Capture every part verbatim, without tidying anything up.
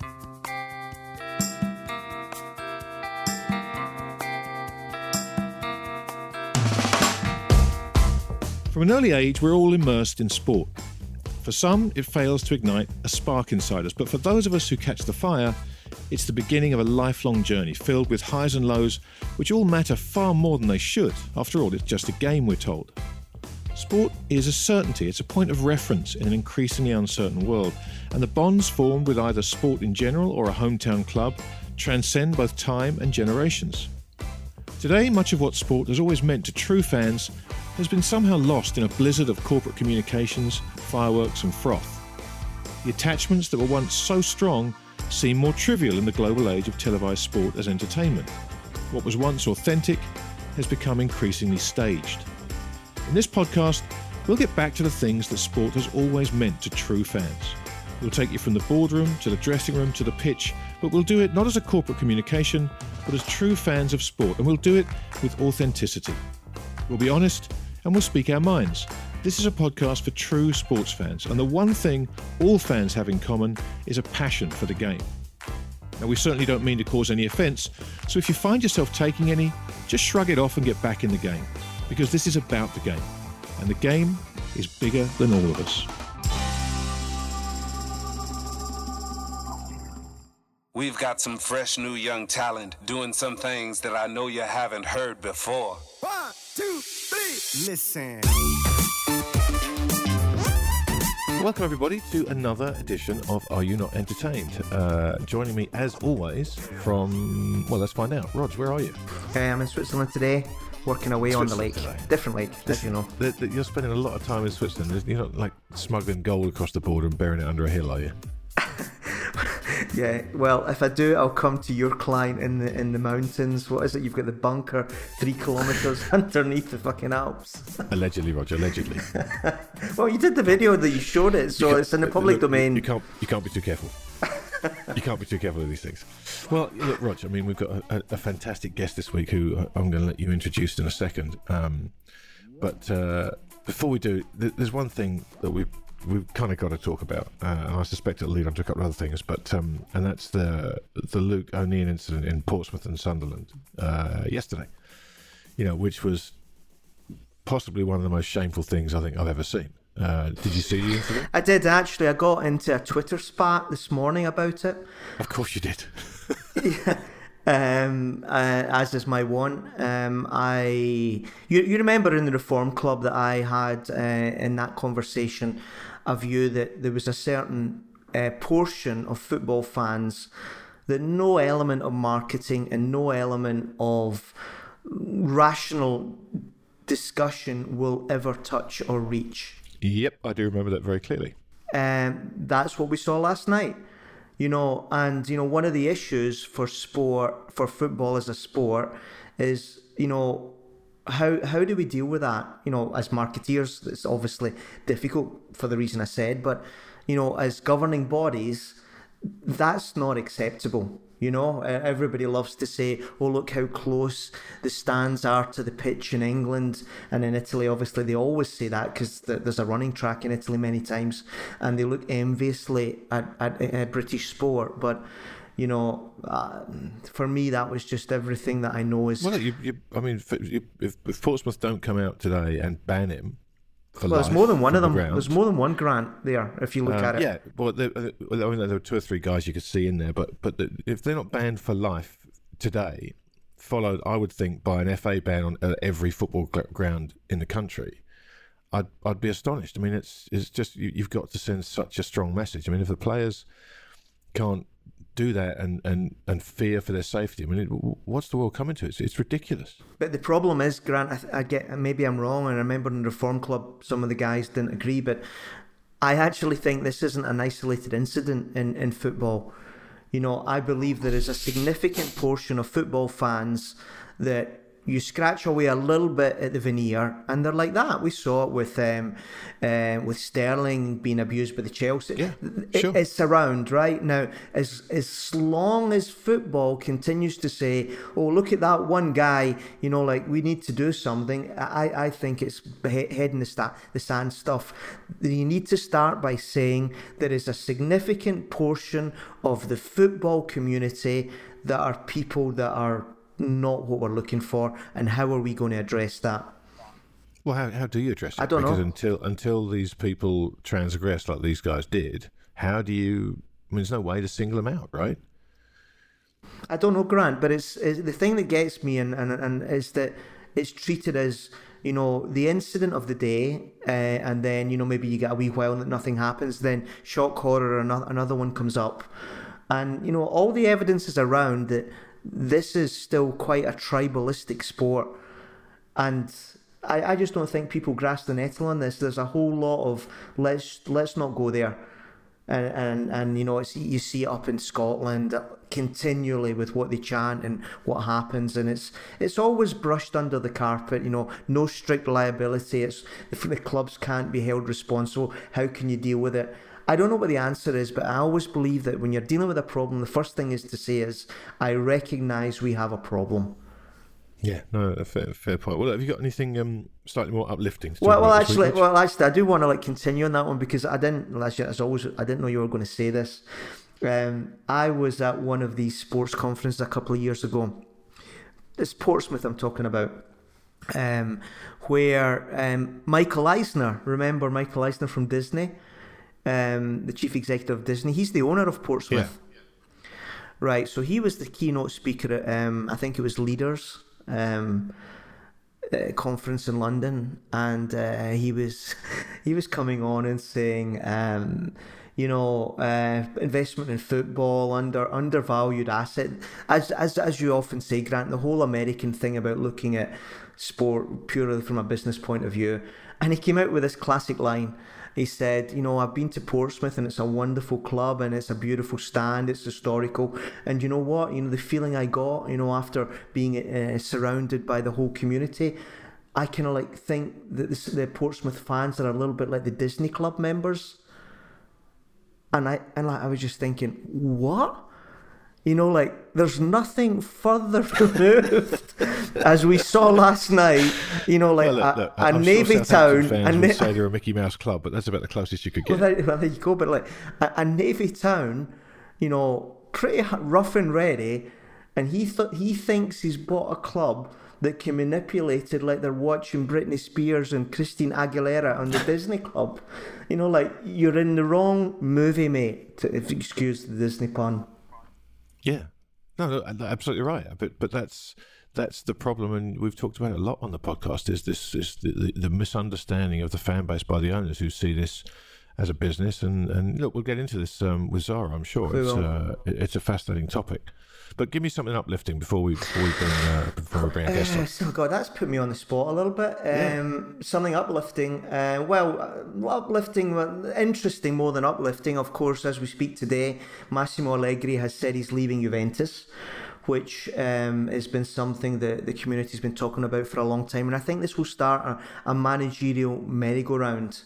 From an early age, we're all immersed in sport. For some, it fails to ignite a spark inside us, but for those of us who catch the fire, it's the beginning of a lifelong journey filled with highs and lows, which all matter far more than they should. After all, it's just a game, we're told. Sport is a certainty, it's a point of reference in an increasingly uncertain world, and the bonds formed with either sport in general or a hometown club transcend both time and generations. Today, much of what sport has always meant to true fans has been somehow lost in a blizzard of corporate communications, fireworks and froth. The attachments that were once so strong seem more trivial in the global age of televised sport as entertainment. What was once authentic has become increasingly staged. In this podcast, we'll get back to the things that sport has always meant to true fans. We'll take you from the boardroom to the dressing room to the pitch, but we'll do it not as a corporate communication, but as true fans of sport, and we'll do it with authenticity. We'll be honest, and we'll speak our minds. This is a podcast for true sports fans, and the one thing all fans have in common is a passion for the game. Now, we certainly don't mean to cause any offence, so if you find yourself taking any, just shrug it off and get back in the game, because this is about the game, and the game is bigger than all of us. We've got some fresh new young talent doing some things that I know you haven't heard before. One, two, three, listen. Welcome everybody to another edition of Are You Not Entertained? Uh, joining me as always from, well, let's find out. Rog, where are you? Okay, I'm in Switzerland today, working away on the lake. Today. Different lake, as you know. The, the, you're spending a lot of time in Switzerland. You're not like smuggling gold across the border and burying it under a hill, are you? Yeah, well, if I do, I'll come to your client in the in the mountains. What is it? You've got the bunker three kilometres underneath the fucking Alps. Allegedly, Roger, allegedly. Well, you did the video that you showed it, so it's in the public look, domain. You can't, you can't be too careful. You can't be too careful with these things. Well, look, Rog, I mean, we've got a, a fantastic guest this week who I'm going to let you introduce in a second. Um, but uh, before we do, there's one thing that we we've kind of got to talk about, uh, and I suspect it'll lead on to a couple of other things, but um, and that's the the Luke O'Neill incident in Portsmouth and Sunderland uh, yesterday. You know, which was possibly one of the most shameful things I think I've ever seen. Uh, did you see the incident? I did, actually. I got into a Twitter spat this morning about it. Of course you did. Yeah. Um, uh, as is my want. Um, I you you remember in the Reform Club that I had uh, in that conversation a view that there was a certain uh, portion of football fans that no element of marketing and no element of rational discussion will ever touch or reach. Yep, I do remember that very clearly. Um, that's what we saw last night. You know, and, you know, one of the issues for sport, for football as a sport, is, you know, how how do we deal with that? You know, as marketeers, it's obviously difficult for the reason I said, but, you know, as governing bodies, that's not acceptable. You know, everybody loves to say, oh, look how close the stands are to the pitch in England. And in Italy, obviously, they always say that because there's a running track in Italy many times. And they look enviously at, at, at British sport. But, you know, uh, for me, that was just everything that I know is... Well, you, you, I mean, if, if, if Portsmouth don't come out today and ban him, well, there's more than one of them. The there's more than one grant there, if you look uh, at it. Yeah, well, there, I mean, there were two or three guys you could see in there, but but the, if they're not banned for life today, followed, I would think, by an F A ban on uh, every football ground in the country, I'd I'd be astonished. I mean, it's it's just you, you've got to send such a strong message. I mean, if the players can't do that and, and, and fear for their safety, I mean, it, what's the world coming to? It's it's ridiculous. But the problem is, Grant, I, I get maybe I'm wrong, and I remember in the Reform Club some of the guys didn't agree, but I actually think this isn't an isolated incident in, in football. You know, I believe there is a significant portion of football fans that you scratch away a little bit at the veneer, and they're like that. We saw it with um, uh, with Sterling being abused by the Chelsea. Yeah, it, sure. It's around right now. As as long as football continues to say, "Oh, look at that one guy," you know, like we need to do something. I, I think it's he- head in the, sta- the sand stuff. You need to start by saying there is a significant portion of the football community that are people that are not what we're looking for, and how are we going to address that? Well, how how do you address it? I don't because know. until until these people transgress like these guys did, how do you? I mean, there's no way to single them out, right? I don't know, Grant, but it's, it's the thing that gets me, and, and and is that it's treated as, you know, the incident of the day, uh, and then, you know, maybe you get a wee while that nothing happens, then shock horror, another another one comes up, and you know all the evidence is around that this is still quite a tribalistic sport, and I, I just don't think people grasp the nettle on this. There's a whole lot of let's let's not go there. And, and and you know, it's, you see it up in Scotland continually with what they chant and what happens, and it's it's always brushed under the carpet. You know, no strict liability. It's the clubs can't be held responsible. How can you deal with it? I don't know what the answer is, but I always believe that when you're dealing with a problem, the first thing is to say is, I recognise we have a problem. Yeah, no, a fair, fair point. Well, have you got anything um, slightly more uplifting to talk Well, well, about this actually, week, Mitch? well, actually, I do want to like continue on that one because I didn't. As always, I didn't know you were going to say this. Um, I was at one of these sports conferences a couple of years ago. It's Portsmouth I'm talking about, um, where um, Michael Eisner. Remember Michael Eisner from Disney, um, the chief executive of Disney. He's the owner of Portsmouth. Yeah. Right. So he was the keynote speaker at um, I think it was Leaders. Um, uh, conference in London, and uh, he was he was coming on and saying, um, you know, uh, investment in football, under undervalued asset, as as as you often say, Grant, the whole American thing about looking at sport purely from a business point of view. And he came out with this classic line. He said, you know, I've been to Portsmouth and it's a wonderful club and it's a beautiful stand, it's historical. And you know what? You know, the feeling I got, you know, after being uh, surrounded by the whole community, I kind of like think that this, the Portsmouth fans are a little bit like the Disney Club members. And I and like, I was just thinking, what? You know, like, there's nothing further removed, as we saw last night, you know, like well, look, a, look, a I'm Navy sure town. fans a would na- say they're a Mickey Mouse club, but that's about the closest you could get. Well, there, well, there you go, but like a, a Navy town, you know, pretty rough and ready, and he th- he thinks he's bought a club that can manipulate it like they're watching Britney Spears and Christine Aguilera on the Disney Club. You know, like, you're in the wrong movie, mate, to, if you excuse the Disney pun. Yeah. No, no, absolutely right. But but that's that's the problem, and we've talked about it a lot on the podcast. Is this is the, the, the misunderstanding of the fan base by the owners who see this as a business? And, and look, we'll get into this um, with Zara, I'm sure. We it's will. uh, it's a fascinating topic. But give me something uplifting before we before we bring uh, before we bring a guest Uh, on. so God, that's put me on the spot a little bit. Um, Something uplifting. Uh, well, uh, uplifting, well, interesting more than uplifting. Of course, as we speak today, Massimo Allegri has said he's leaving Juventus, which um, has been something that the community's been talking about for a long time. And I think this will start a, a managerial merry-go-round.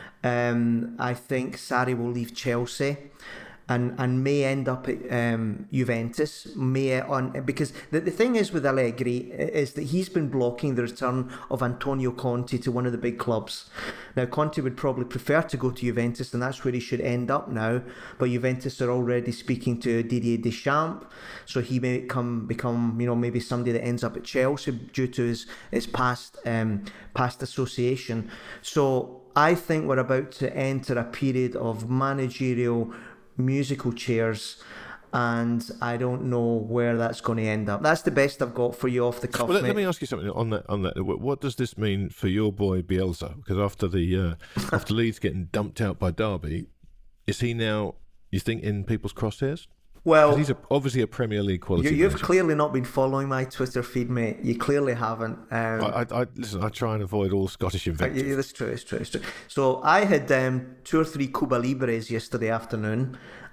Um, I think Sarri will leave Chelsea. And, and may end up at um, Juventus, may on because the, the thing is with Allegri is that he's been blocking the return of Antonio Conte to one of the big clubs. Now, Conte would probably prefer to go to Juventus, and that's where he should end up now. But Juventus are already speaking to Didier Deschamps, so he may come become, you know, maybe somebody that ends up at Chelsea due to his his past um, past association. So I think we're about to enter a period of managerial musical chairs, and I don't know where that's going to end up. That's the best I've got for you off the cuff. Well, let, mate. let me ask you something on that. On that, what does this mean for your boy Bielsa? Because after the uh, after Leeds getting dumped out by Derby, is he now, you think, in people's crosshairs? Well, 'cause he's a, obviously a Premier League quality. you, you've manager. clearly not been following my Twitter feed, mate. You clearly haven't. Um, I, I, I listen. I try and avoid all Scottish invectives. Yeah, that's true, it's true, it's true. So I had um, two or three Cuba Libres yesterday afternoon,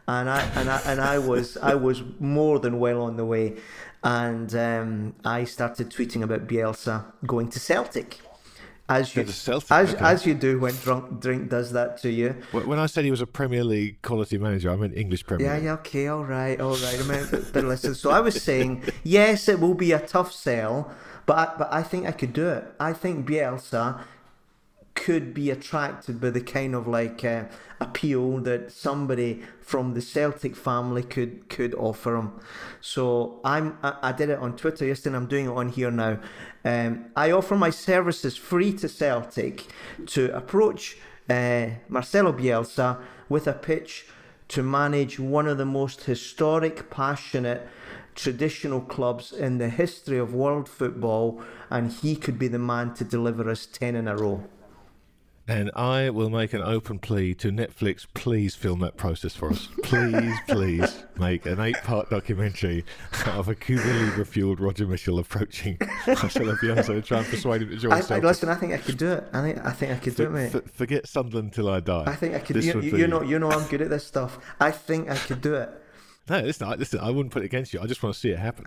and I and I and I was I was more than well on the way, and um, I started tweeting about Bielsa going to Celtic. As you, Celtic, as, okay. as you do when drunk drink does that to you. When I said he was a Premier League quality manager, I meant English Premier Yeah, League. yeah, okay, all right, all right. I mean, but, but listen, so I was saying, yes, it will be a tough sell, but I, but I think I could do it. I think Bielsa could be attracted by the kind of like uh, appeal that somebody from the Celtic family could could offer him. So I'm I, I did it on Twitter yesterday, and I'm doing it on here now. Um, I offer my services free to Celtic to approach uh, Marcelo Bielsa with a pitch to manage one of the most historic, passionate, traditional clubs in the history of world football, and he could be the man to deliver us ten in a row. And I will make an open plea to Netflix, please film that process for us. Please, please make an eight-part documentary of a Cuba Libre-fueled Roger Mitchell approaching Marcelo Bielsa and try and persuade him to join I, I, Celtic. listen, I think I could do it. I think I think I could do it, mate. For, forget Sunderland till I die. I think I could. This You, would you, be- you know, you know, I'm good at this stuff. I think I could do it. No, listen, I, listen, I wouldn't put it against you. I just want to see it happen.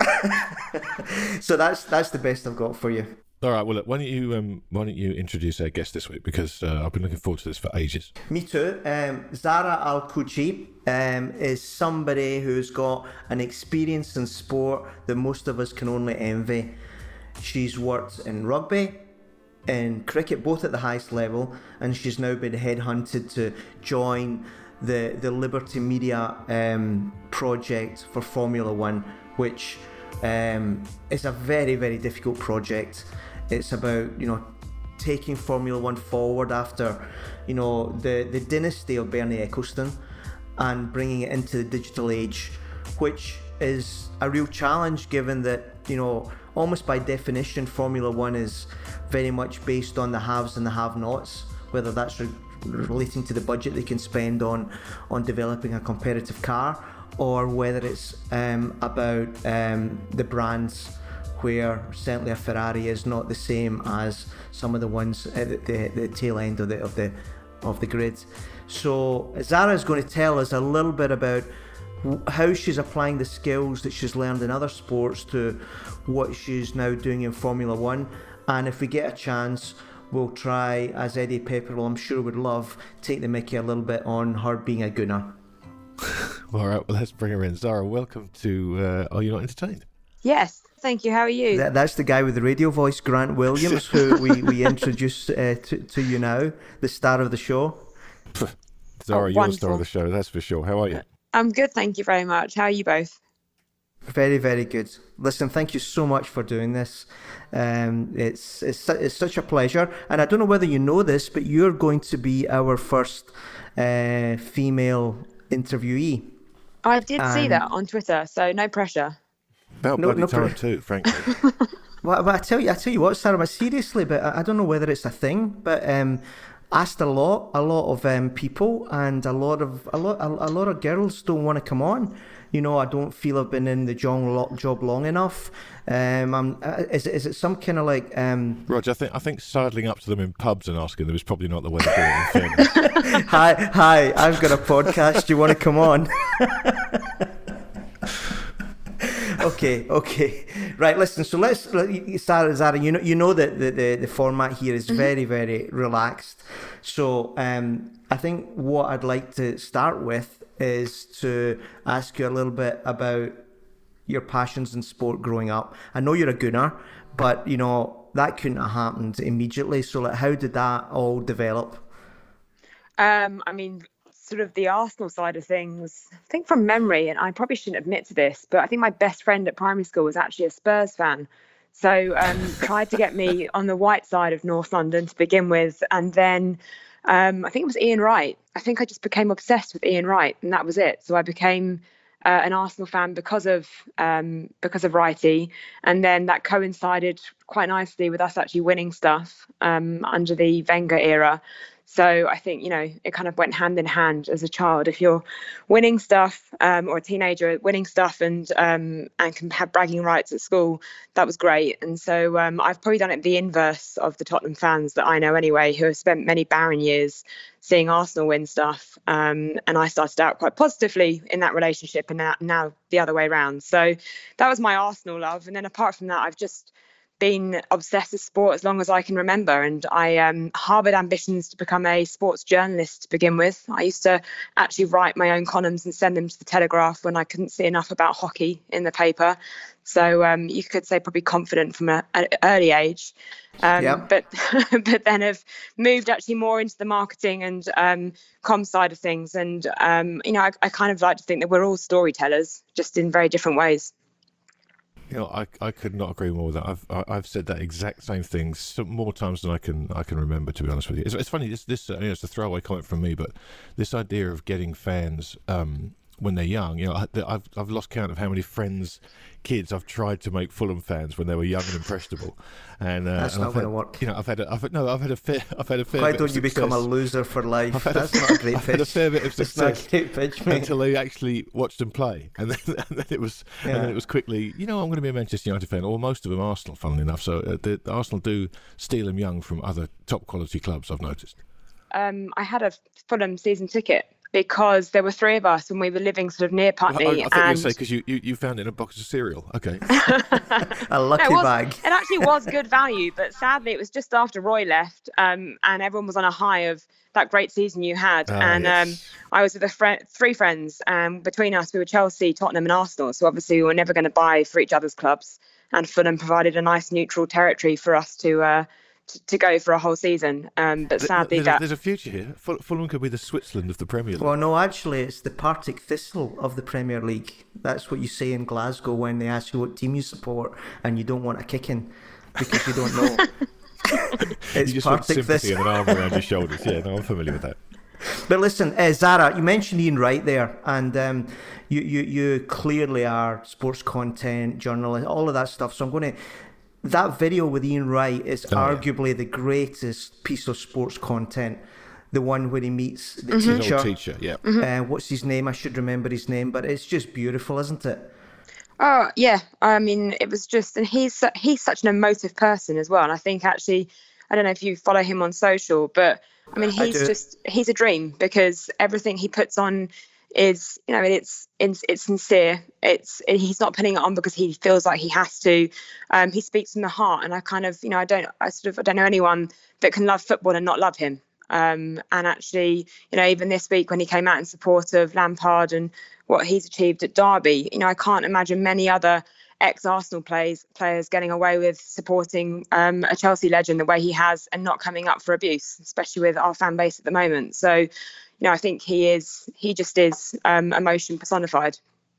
So that's that's the best I've got for you. All right, well, look, why don't you um, why don't you introduce our guest this week? Because uh, I've been looking forward to this for ages. Me too. Um, Zara Al-Kouchi um, is somebody who's got an experience in sport that most of us can only envy. She's worked in rugby, in cricket, both at the highest level, and she's now been headhunted to join the, the Liberty Media um, project for Formula One, which um, is a very, very difficult project. It's about, you know, taking Formula One forward after, you know, the, the dynasty of Bernie Ecclestone and bringing it into the digital age, which is a real challenge given that, you know, almost by definition, Formula One is very much based on the haves and the have-nots, whether that's re- relating to the budget they can spend on, on developing a competitive car, or whether it's um, about um, the brands where certainly a Ferrari is not the same as some of the ones at the, the tail end of the of the of the grid. So Zara is going to tell us a little bit about how she's applying the skills that she's learned in other sports to what she's now doing in Formula One. And if we get a chance, we'll try, as Eddie Pepperell I'm sure would love, take the mickey a little bit on her being a gooner. All right, well, let's bring her in. Zara, welcome to uh, Are You Not Entertained? Yes, thank you. How are you? That, that's the guy with the radio voice, Grant Williams, who we, we introduce uh, to, to you now, the star of the show. Zara, Oh, you're the star wonderful. of the show, that's for sure. How are you? I'm good, thank you very much. How are you both? Very, very good. Listen, thank you so much for doing this. Um, it's, it's su- it's such a pleasure. And I don't know whether you know this, but you're going to be our first uh, female interviewee. I did see Um, that on Twitter, so no pressure. About No- bloody no time pro- too, frankly. Well, but I tell you, I tell you what, Sarah, but seriously, but I, I don't know whether it's a thing, but um, asked a lot, a lot of um, people, and a lot of a lot, a, a lot of girls don't want to come on. You know, I don't feel I've been in the job, job long enough. Um, I'm, uh, is is it some kind of like? Um, Roger, I think I think sidling up to them in pubs and asking them is probably not the way to do it. In fairness. hi, hi, I've got a podcast. Do you want to come on? Okay, okay, right. Listen, so let's, Sarah, Zara. You know, you know that the, the, the format here is very, very relaxed. So, um, I think what I'd like to start with is to ask you a little bit about your passions in sport growing up. I know you're a gooner, but you know that couldn't have happened immediately. So, like, how did that all develop? Um, I mean, sort of the Arsenal side of things, I think from memory, and I probably shouldn't admit to this, but I think my best friend at primary school was actually a Spurs fan. So um, tried to get me on the white side of North London to begin with. And then um, I think it was Ian Wright. I think I just became obsessed with Ian Wright, and that was it. So I became uh, an Arsenal fan because of um, because of Wrighty. And then that coincided quite nicely with us actually winning stuff um, under the Wenger era. So I think, you know, it kind of went hand in hand as a child. If you're winning stuff, um, or a teenager winning stuff and um, and can have bragging rights at school, that was great. And so um, I've probably done it the inverse of the Tottenham fans that I know anyway, who have spent many barren years seeing Arsenal win stuff. Um, and I started out quite positively in that relationship, and now, now the other way around. So that was my Arsenal love. And then apart from that, I've just been obsessed with sport as long as I can remember, and I um, harboured ambitions to become a sports journalist to begin with. I used to actually write my own columns and send them to the Telegraph when I couldn't see enough about hockey in the paper. So um, you could say probably confident from a, an early age, um, yeah. but but then have moved actually more into the marketing and um, comm side of things. And um, you know, I, I kind of like to think that we're all storytellers, just in very different ways. You know, I, I could not agree more with that. I've I, I've said that exact same thing some more times than I can I can remember. To be honest with you, it's, it's funny. This this uh, you know, it's a throwaway comment from me, but this idea of getting fans um, when they're young. You know, I, I've I've lost count of how many friends, kids I've tried to make Fulham fans when they were young and impressionable. And uh, that's and not I've going had, to work. You know, I've had a, I've no, I've had a fair I've had a fair. Why bit don't of you become a success. loser for life? I've That's a, not a great I've pitch. had a fair bit of It's not a success great pitch, mate. until I actually watched them play, and then, and then it was Yeah. and then it was quickly. You know, I'm going to be a Manchester United fan, or most of them Arsenal, funnily enough. So uh, the, the Arsenal do steal them young from other top quality clubs, I've noticed. Um, I had a Fulham season ticket because there were three of us and we were living sort of near Putney. I, I, I thought and... you were say because you, you, you found it in a box of cereal. Okay. A lucky No, it was- bag. It actually was good value, but sadly it was just after Roy left, um, and everyone was on a high of that great season you had. Ah, and yes. um, I was with a friend, three friends, and between us we were Chelsea, Tottenham and Arsenal. So obviously we were never going to buy for each other's clubs, and Fulham provided a nice neutral territory for us to uh, to, to go for a whole season. Um, but Th- sadly there's, that... a, there's a future here. Ful- Fulham could be the Switzerland of the Premier League. Well, no, actually, it's the Partick Thistle of the Premier League. That's what you say in Glasgow when they ask you what team you support and you don't want a kicking because you don't know. It's you just want Partick sympathy Thistle. and an arm around your shoulders. Yeah, no, I'm familiar with that. But listen, uh, Zara, you mentioned Ian Wright there, and um, you, you, you clearly are sports content, journalist, all of that stuff. So I'm going to... That video with Ian Wright is Oh, yeah. arguably the greatest piece of sports content. The one where he meets the His teacher. old teacher, yeah. Uh, what's his name? I should remember his name, but it's just beautiful, isn't it? Oh yeah, I mean it was just, and he's su- he's such an emotive person as well. And I think actually, I don't know if you follow him on social, but I mean I he's do. just he's a dream because everything he puts on is, you know, it's it's, it's sincere. It's he's not putting it on because he feels like he has to. Um, he speaks from the heart, and I kind of, you know, I don't I sort of I don't know anyone that can love football and not love him. Um, and actually, you know, even this week when he came out in support of Lampard and what he's achieved at Derby, you know, I can't imagine many other ex-Arsenal players players getting away with supporting um, a Chelsea legend the way he has and not coming up for abuse, especially with our fan base at the moment. So, you know, I think he is, he just is um, emotion personified.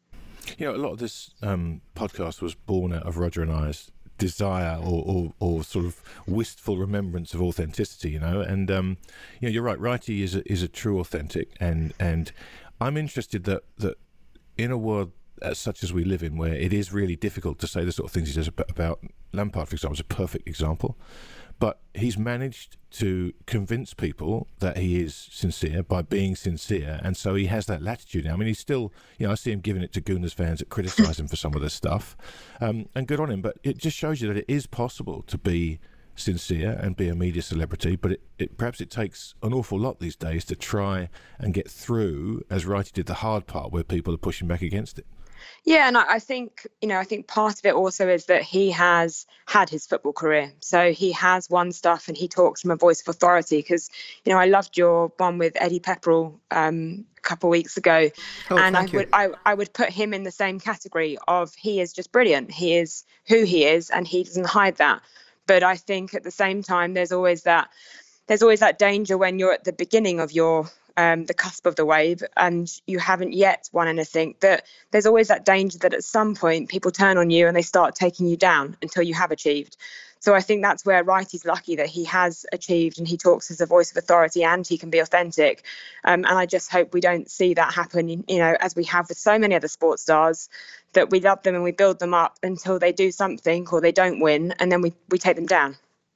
You know, a lot of this um, podcast was born out of Roger and I's desire or, or, or sort of wistful remembrance of authenticity, you know. And, um, you know, you're right, Righty is a, is a true authentic. And, and I'm interested that, that in a world as such as we live in, where it is really difficult to say the sort of things he does about, about Lampard, for example, is a perfect example. But he's managed to convince people that he is sincere by being sincere, and so he has that latitude now. I mean, he's still, you know, I see him giving it to Gunners fans that criticise him for some of this stuff, um, and good on him. But it just shows you that it is possible to be sincere and be a media celebrity, but it, it perhaps it takes an awful lot these days to try and get through, as Wrighty did, the hard part where people are pushing back against it. Yeah, and I I think, you know, I think part of it also is that he has had his football career. So he has won stuff and he talks from a voice of authority because, you know, I loved your one with Eddie Pepperell um, a couple of weeks ago. Oh, and I thank you. would I, I would put him in the same category of he is just brilliant. He is who he is and he doesn't hide that. But I think at the same time, there's always that there's always that danger when you're at the beginning of your um, the cusp of the wave and you haven't yet won anything, that there's always that danger that at some point people turn on you and they start taking you down until you have achieved. So I think that's where Wrighty's lucky that he has achieved and he talks as a voice of authority and he can be authentic. Um, and I just hope we don't see that happen, you know, as we have with so many other sports stars, that we love them and we build them up until they do something or they don't win and then we, we take them down.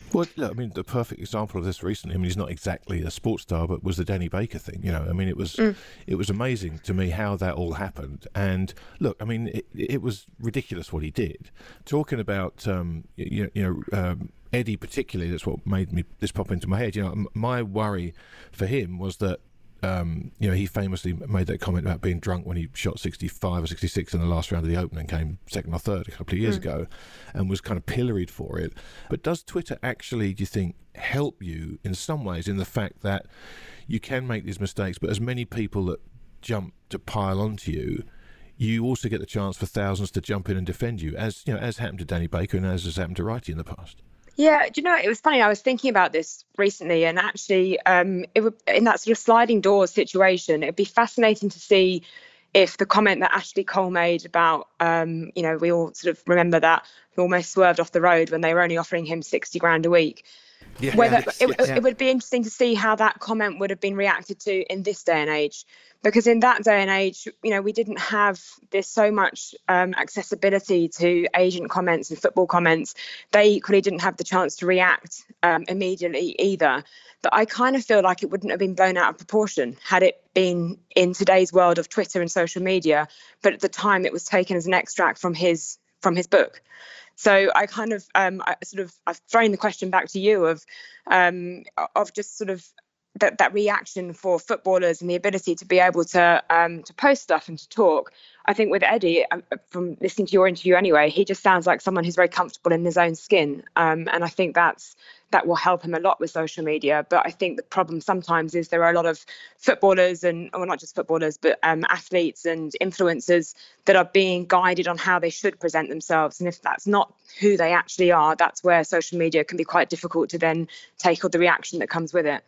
Well, look, I mean, the perfect example of this recently, I mean, he's not exactly a sports star, but was the Danny Baker thing. You know, I mean, it was mm. it was amazing to me how that all happened. And look, I mean, it, it was ridiculous what he did. Talking about, um, you, you know, um, Eddie particularly, that's what made me this pop into my head. You know, my worry for him was that, Um, you know, he famously made that comment about being drunk when he shot sixty-five or sixty-six in the last round of the Open and came second or third a couple of years mm. ago, and was kind of pilloried for it. But does Twitter actually, do you think, help you in some ways in the fact that you can make these mistakes, but as many people that jump to pile onto you, you also get the chance for thousands to jump in and defend you, as you know, as happened to Danny Baker and as has happened to Wrighty in the past? Yeah, do you know, it was funny. I was thinking about this recently, and actually, um, it would, in that sort of sliding doors situation, it'd be fascinating to see if the comment that Ashley Cole made about, um, you know, we all sort of remember that he almost swerved off the road when they were only offering him sixty grand a week. Yeah, Whether yes, it, yes. it would be interesting to see how that comment would have been reacted to in this day and age, because in that day and age, you know, we didn't have this so much um, accessibility to agent comments and football comments. They equally didn't have the chance to react um, immediately either. But I kind of feel like it wouldn't have been blown out of proportion had it been in today's world of Twitter and social media. But at the time, it was taken as an extract from his from his book. So I kind of, um, I sort of, I've thrown the question back to you of, um, of just sort of that, that reaction for footballers and the ability to be able to, um, to post stuff and to talk. I think with Eddie, from listening to your interview anyway, he just sounds like someone who's very comfortable in his own skin, um, and I think that's that will help him a lot with social media. But I think the problem sometimes is there are a lot of footballers and, well, not just footballers, but um, athletes and influencers that are being guided on how they should present themselves. And if that's not who they actually are, that's where social media can be quite difficult to then take all the reaction that comes with it.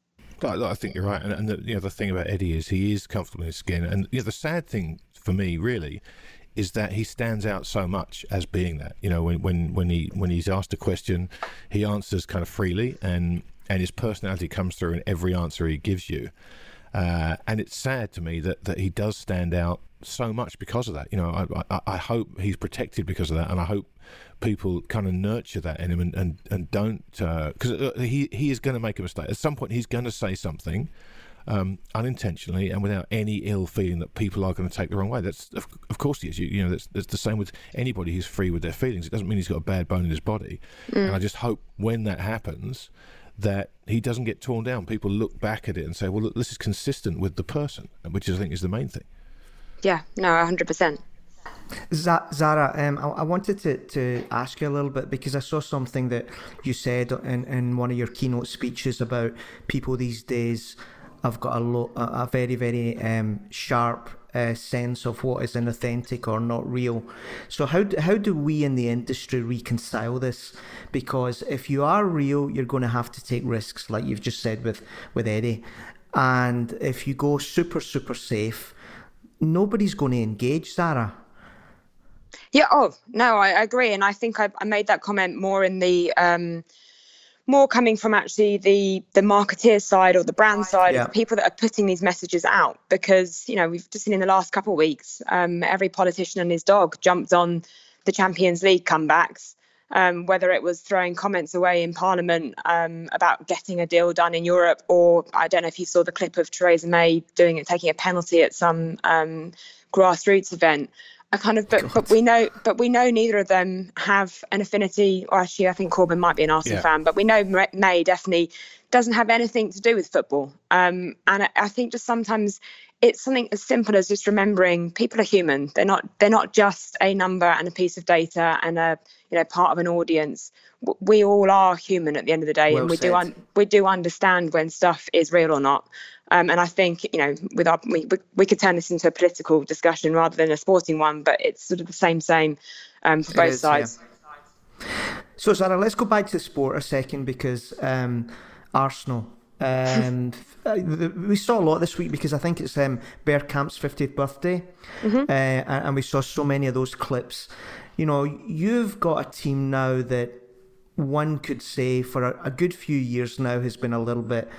I think you're right. And, and the, you know, the thing about Eddie is he is comfortable in his skin. And you know, the sad thing for me, really, is that he stands out so much as being that. You know, when when when he when he's asked a question, he answers kind of freely, and and his personality comes through in every answer he gives you. Uh, and it's sad to me that that he does stand out so much because of that. You know, I I, I hope he's protected because of that, and I hope people kind of nurture that in him and and, and don't, because uh, he he is going to make a mistake at some point. He's going to say something Um, unintentionally and without any ill feeling that people are going to take the wrong way. That's of, of course he is. You, you know, that's, that's the same with anybody who's free with their feelings. It doesn't mean he's got a bad bone in his body. Mm. And I just hope when that happens that he doesn't get torn down. People look back at it and say, well, look, this is consistent with the person, which I think is the main thing. Yeah, no, one hundred percent. Zara, um, I, I wanted to, to ask you a little bit, because I saw something that you said in, in one of your keynote speeches about people these days have got a, lo- a very, very um, sharp uh, sense of what is inauthentic or not real. So how do, how do we in the industry reconcile this? Because if you are real, you're going to have to take risks, like you've just said with, with Eddie. And if you go super, super safe, nobody's going to engage, Zara. Yeah, oh, no, I, I agree. And I think I, I made that comment more in the... Um, more coming from actually the the marketeer side or the brand side, yeah. of the people that are putting these messages out. Because, you know, we've just seen in the last couple of weeks, um, every politician and his dog jumped on the Champions League comebacks, um, whether it was throwing comments away in Parliament um, about getting a deal done in Europe, or I don't know if you saw the clip of Theresa May doing it, taking a penalty at some um, grassroots event. I kind of, but, but we know, but we know neither of them have an affinity. Or actually, I think Corbyn might be an Arsenal yeah. fan, but we know May definitely doesn't have anything to do with football. Um, and I, I think just sometimes it's something as simple as just remembering people are human. They're not, they're not just a number and a piece of data and a, you know, part of an audience. We all are human at the end of the day, well and we said. do, un- we do understand when stuff is real or not. Um, and I think, you know, with our, we, we could turn this into a political discussion rather than a sporting one, but it's sort of the same, same um, for both is, sides. Yeah. So, Zara, let's go back to the sport a second, because um, Arsenal, um, we saw a lot this week, because I think it's um, Bergkamp's fiftieth birthday, mm-hmm. uh, and we saw so many of those clips. You know, you've got a team now that one could say for a, a good few years now has been a little bit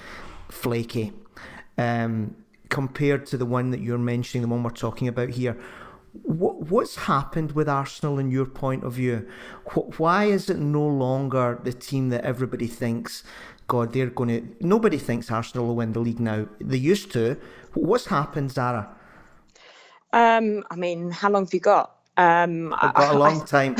flaky. Um, compared to the one that you're mentioning, the one we're talking about here. what, what's happened with Arsenal in your point of view? Why is it no longer the team that everybody thinks, God, they're going to... Nobody thinks Arsenal will win the league now. They used to. What's happened, Zara? Um, I mean, how long have you got? Um, I've got I, a long I, time.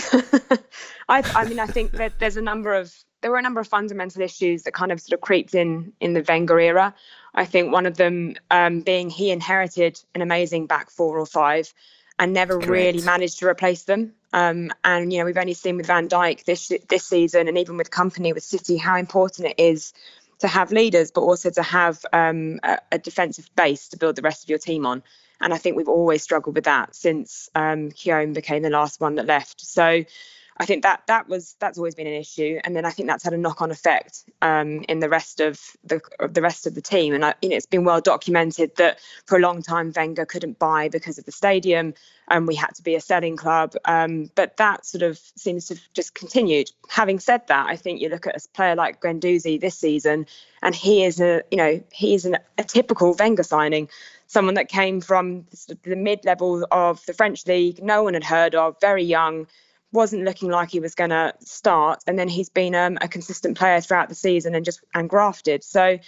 I, I mean, I think that there's a number of... There were a number of fundamental issues that kind of sort of creeped in in the Wenger era. I think one of them um, being he inherited an amazing back four or five and never really managed to replace them. Um, and, you know, we've only seen with Van Dijk this this season, and even with Kompany with City, how important it is to have leaders, but also to have um, a, a defensive base to build the rest of your team on. And I think we've always struggled with that since um, Keown became the last one that left. So I think that that was that's always been an issue, and then I think that's had a knock-on effect um, in the rest of the of the rest of the team. And I, you know, it's been well documented that for a long time Wenger couldn't buy because of the stadium, and we had to be a selling club. Um, but that sort of seems to have just continued. Having said that, I think you look at a player like Guendouzi this season, and he is a you know he is an, a typical Wenger signing. Someone that came from the mid-level of the French league, no one had heard of, very young. Wasn't looking like he was going to start, and then he's been um, a consistent player throughout the season and just and grafted. So I,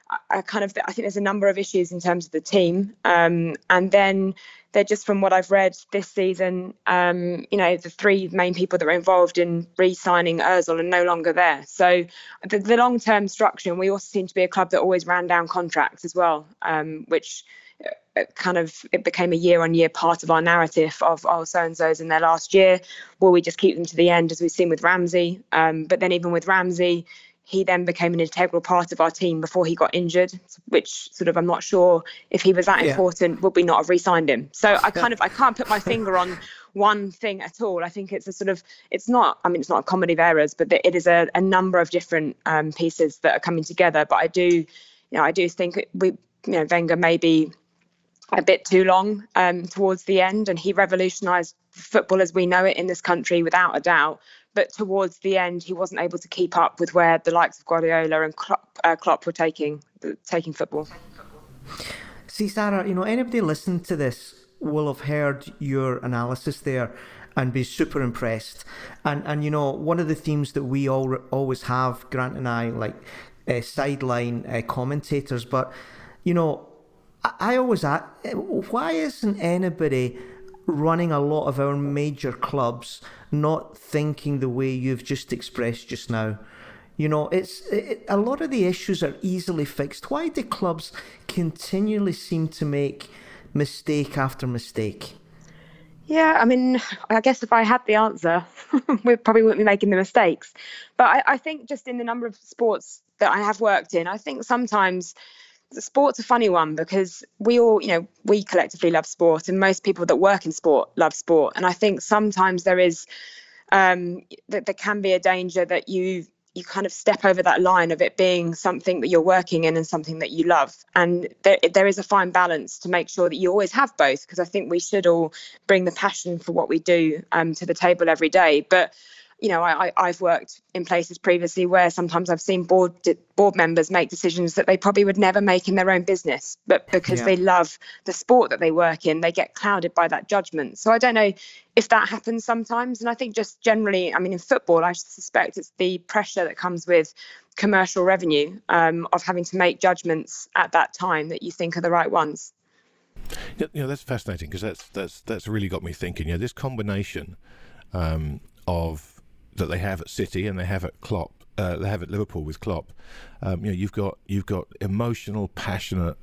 I kind of I think there's a number of issues in terms of the team, um, and then they're just from what I've read this season. Um, you know, the three main people that were involved in re-signing Özil are no longer there. So the, the long-term structure, and we also seem to be a club that always ran down contracts as well, um, which. It kind of it became a year-on-year part of our narrative of oh so-and-so's in their last year. Will we just keep them to the end, as we've seen with Ramsey? Um, but then even with Ramsey, he then became an integral part of our team before he got injured, which sort of I'm not sure if he was that yeah. important, would we not have re-signed him? So I kind of I can't put my finger on one thing at all. I think it's a sort of it's not I mean it's not a comedy of errors, but it is a, a number of different um, pieces that are coming together. But I do you know I do think we you know Wenger maybe a bit too long um, towards the end, and he revolutionised football as we know it in this country without a doubt. But towards the end, he wasn't able to keep up with where the likes of Guardiola and Klopp, uh, Klopp were taking taking football. See, Sarah, you know, anybody listening to this will have heard your analysis there and be super impressed. And and you know, one of the themes that we all always have, Grant and I, like uh, sideline uh, commentators, but you know. I always ask, why isn't anybody running a lot of our major clubs not thinking the way you've just expressed just now? You know, it's it, a lot of the issues are easily fixed. Why do clubs continually seem to make mistake after mistake? Yeah, I mean, I guess if I had the answer, we probably wouldn't be making the mistakes. But I, I think just in the number of sports that I have worked in, I think sometimes... Sport's a funny one because we all, you know, we collectively love sport, and most people that work in sport love sport. And I think sometimes there is, um, that there can be a danger that you you kind of step over that line of it being something that you're working in and something that you love. And there, there is a fine balance to make sure that you always have both, because I think we should all bring the passion for what we do um, to the table every day. But you know, I, I've worked in places previously where sometimes I've seen board board members make decisions that they probably would never make in their own business, but because yeah. they love the sport that they work in, they get clouded by that judgment. So I don't know if that happens sometimes. And I think just generally, I mean, in football, I suspect it's the pressure that comes with commercial revenue um, of having to make judgments at that time that you think are the right ones. You know, that's fascinating because that's that's that's really got me thinking. You know, this combination um, of that they have at City and they have at Klopp, uh, they have at Liverpool with Klopp. Um, you know, you've got you've got emotional, passionate,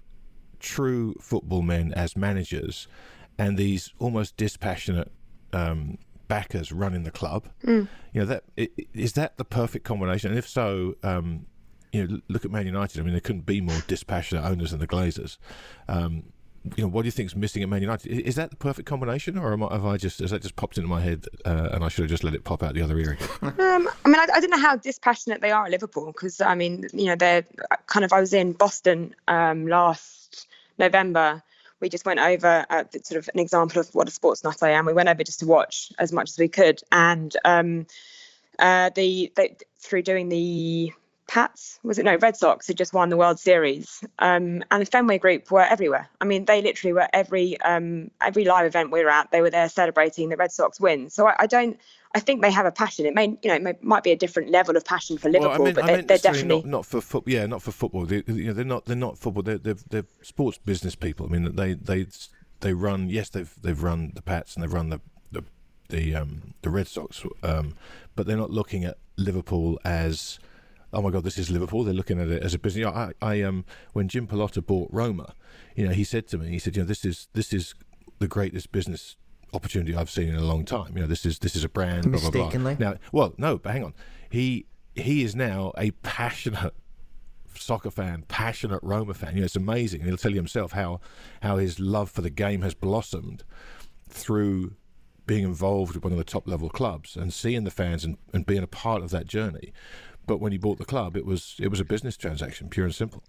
true football men as managers, and these almost dispassionate um, backers running the club. Mm. You know, that is that the perfect combination? And if so, um, you know, look at Man United. I mean, there couldn't be more dispassionate owners than the Glazers. Um, You know, what do you think is missing at Man United? Is that the perfect combination, or am I, have I just has that just popped into my head uh, and I should have just let it pop out the other ear again? Um, I mean, I, I don't know how dispassionate they are at Liverpool, because I mean, you know, they're kind of. I was in Boston um, last November. We just went over uh, sort of an example of what a sports nut I am. We went over just to watch as much as we could, and um, uh, the they, through doing the Pats, was it? No, Red Sox had just won the World Series. Um, and the Fenway Group were everywhere. I mean, they literally were every um, every live event we were at, they were there celebrating the Red Sox win. So I, I don't, I think they have a passion. It may, you know, it may, might be a different level of passion for Liverpool, well, I mean, but they're, they're definitely not, not for football. Yeah, not for football. They, you know, they're not. They're not football. They're, they're they're sports business people. I mean, they they they run. Yes, they've they've run the Pats and they've run the the the, um, the Red Sox, um, but they're not looking at Liverpool as, oh my God, this is Liverpool. They're looking at it as a business. You know, I, I um, when Jim Pilotta bought Roma, you know, he said to me, he said, you know, this is this is the greatest business opportunity I've seen in a long time. You know, this is this is a brand. Mistakenly. Blah, blah, blah. Now, well, no, but hang on. He he is now a passionate soccer fan, passionate Roma fan. You know, it's amazing. He'll tell you himself how how his love for the game has blossomed through being involved with one of the top level clubs and seeing the fans and, and being a part of that journey. But when he bought the club, it was it was a business transaction, pure and simple.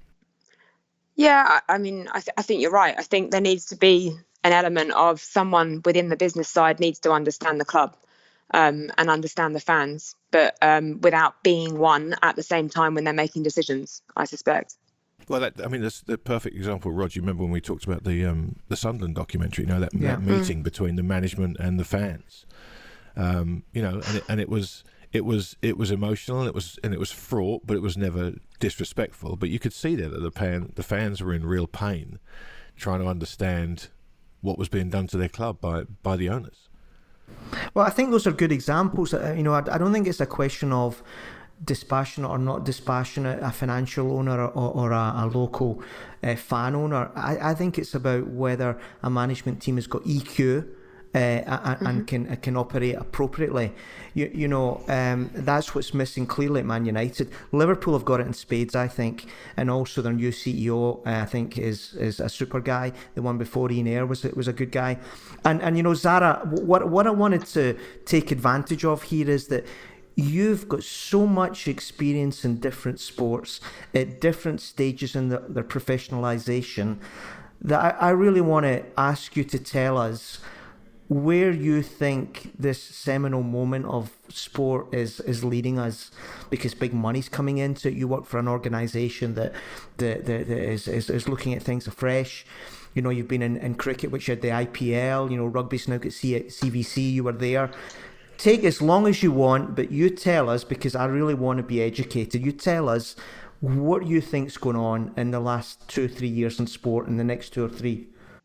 Yeah, I, I mean, I, th- I think you're right. I think there needs to be an element of someone within the business side needs to understand the club um, and understand the fans, but um, without being one at the same time when they're making decisions, I suspect. Well, that, I mean, that's the perfect example, Rod. You remember when we talked about the um, the Sunderland documentary? You know, that, yeah. that meeting mm. between the management and the fans. Um, you know, and it, and it was it was it was emotional, and it was and it was fraught, but it was never disrespectful. But you could see there that the pan, the fans were in real pain, trying to understand what was being done to their club by by the owners. Well, I think those are good examples. You know, I, I don't think it's a question of dispassionate or not dispassionate, a financial owner or, or a, a local uh, fan owner. I, I think it's about whether a management team has got E Q uh, and, mm-hmm. and can can operate appropriately. You, you know, um, that's what's missing clearly at Man United. Liverpool have got it in spades, I think, and also their new C E O, uh, I think, is is a super guy. The one before Ian Ayre was was a good guy, and and you know, Zara, what what I wanted to take advantage of here is that you've got so much experience in different sports at different stages in the, their professionalisation that I, I really want to ask you to tell us where you think this seminal moment of sport is, is leading us, because big money's coming into it. You work for an organisation that, that, that, that is, is, is looking at things afresh. You know, you've been in, in cricket, which had the I P L, you know, rugby's now got C V C, you were there. Take as long as you want, but you tell us, because I really want to be educated, you tell us what you think's going on in the last two or three years in sport, in the next two or three.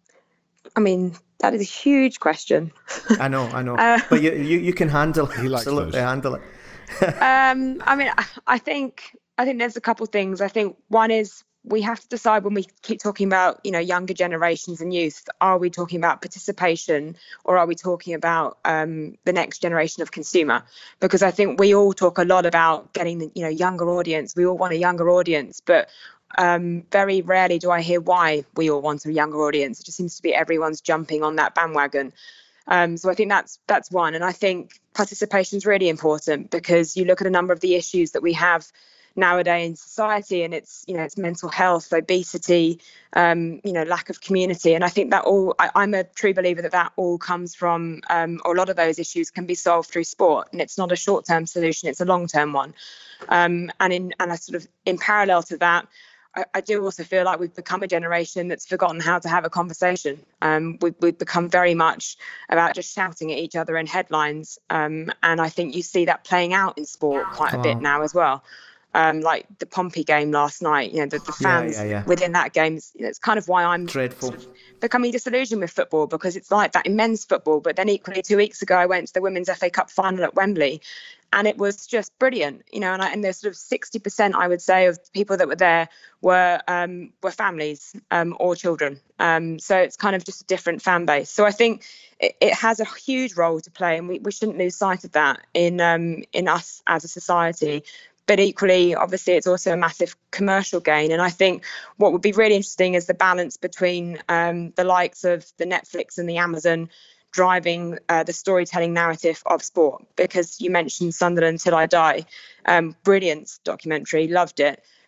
I mean, that is a huge question. I know, I know. Uh, but you, you you can handle it. He likes Absolutely those. um, handle it. I mean, I think I think there's a couple of things. I think one is we have to decide when we keep talking about, you know, younger generations and youth, are we talking about participation or are we talking about um, the next generation of consumer? Because I think we all talk a lot about getting the, you know, younger audience. We all want a younger audience, but um, very rarely do I hear why we all want a younger audience. It just seems to be everyone's jumping on that bandwagon. Um, so I think that's that's one. And I think participation is really important, because you look at a number of the issues that we have nowadays in society, and it's, you know, it's mental health, obesity, um, you know, lack of community. And I think that all, I, I'm a true believer that that all comes from, um, or a lot of those issues can be solved through sport. And it's not a short-term solution, it's a long-term one. Um, and in, and I sort of, in parallel to that, I, I do also feel like we've become a generation that's forgotten how to have a conversation. Um, we've, we've become very much about just shouting at each other in headlines. Um, and I think you see that playing out in sport quite a bit now as well. Um, like the Pompey game last night, you know, the, the fans yeah, yeah, yeah. within that game, it's kind of why I'm dreadful sort of becoming disillusioned with football, because it's like that in men's football. But then equally, two weeks ago, I went to the Women's F A Cup final at Wembley, and it was just brilliant, you know. And, I, and there's sort of sixty percent, I would say, of people that were there were um, were families um, or children. Um, so it's kind of just a different fan base. So I think it, it has a huge role to play, and we, we shouldn't lose sight of that in um, in us as a society. But equally, obviously, it's also a massive commercial gain. And I think what would be really interesting is the balance between um, the likes of the Netflix and the Amazon driving uh, the storytelling narrative of sport. Because you mentioned Sunderland Till I Die. Um, brilliant documentary, loved it.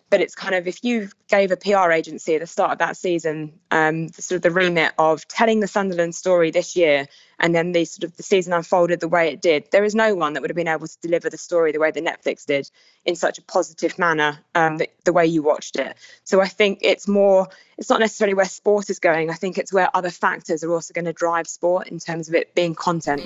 But it's kind of, if you gave a P R agency at the start of that season, um, the, sort of the remit of telling the Sunderland story this year, and then the sort of the season unfolded the way it did, there is no one that would have been able to deliver the story the way that Netflix did in such a positive manner, um, the, the way you watched it. So I think it's more, it's not necessarily where sport is going. I think it's where other factors are also going to drive sport in terms of it being content.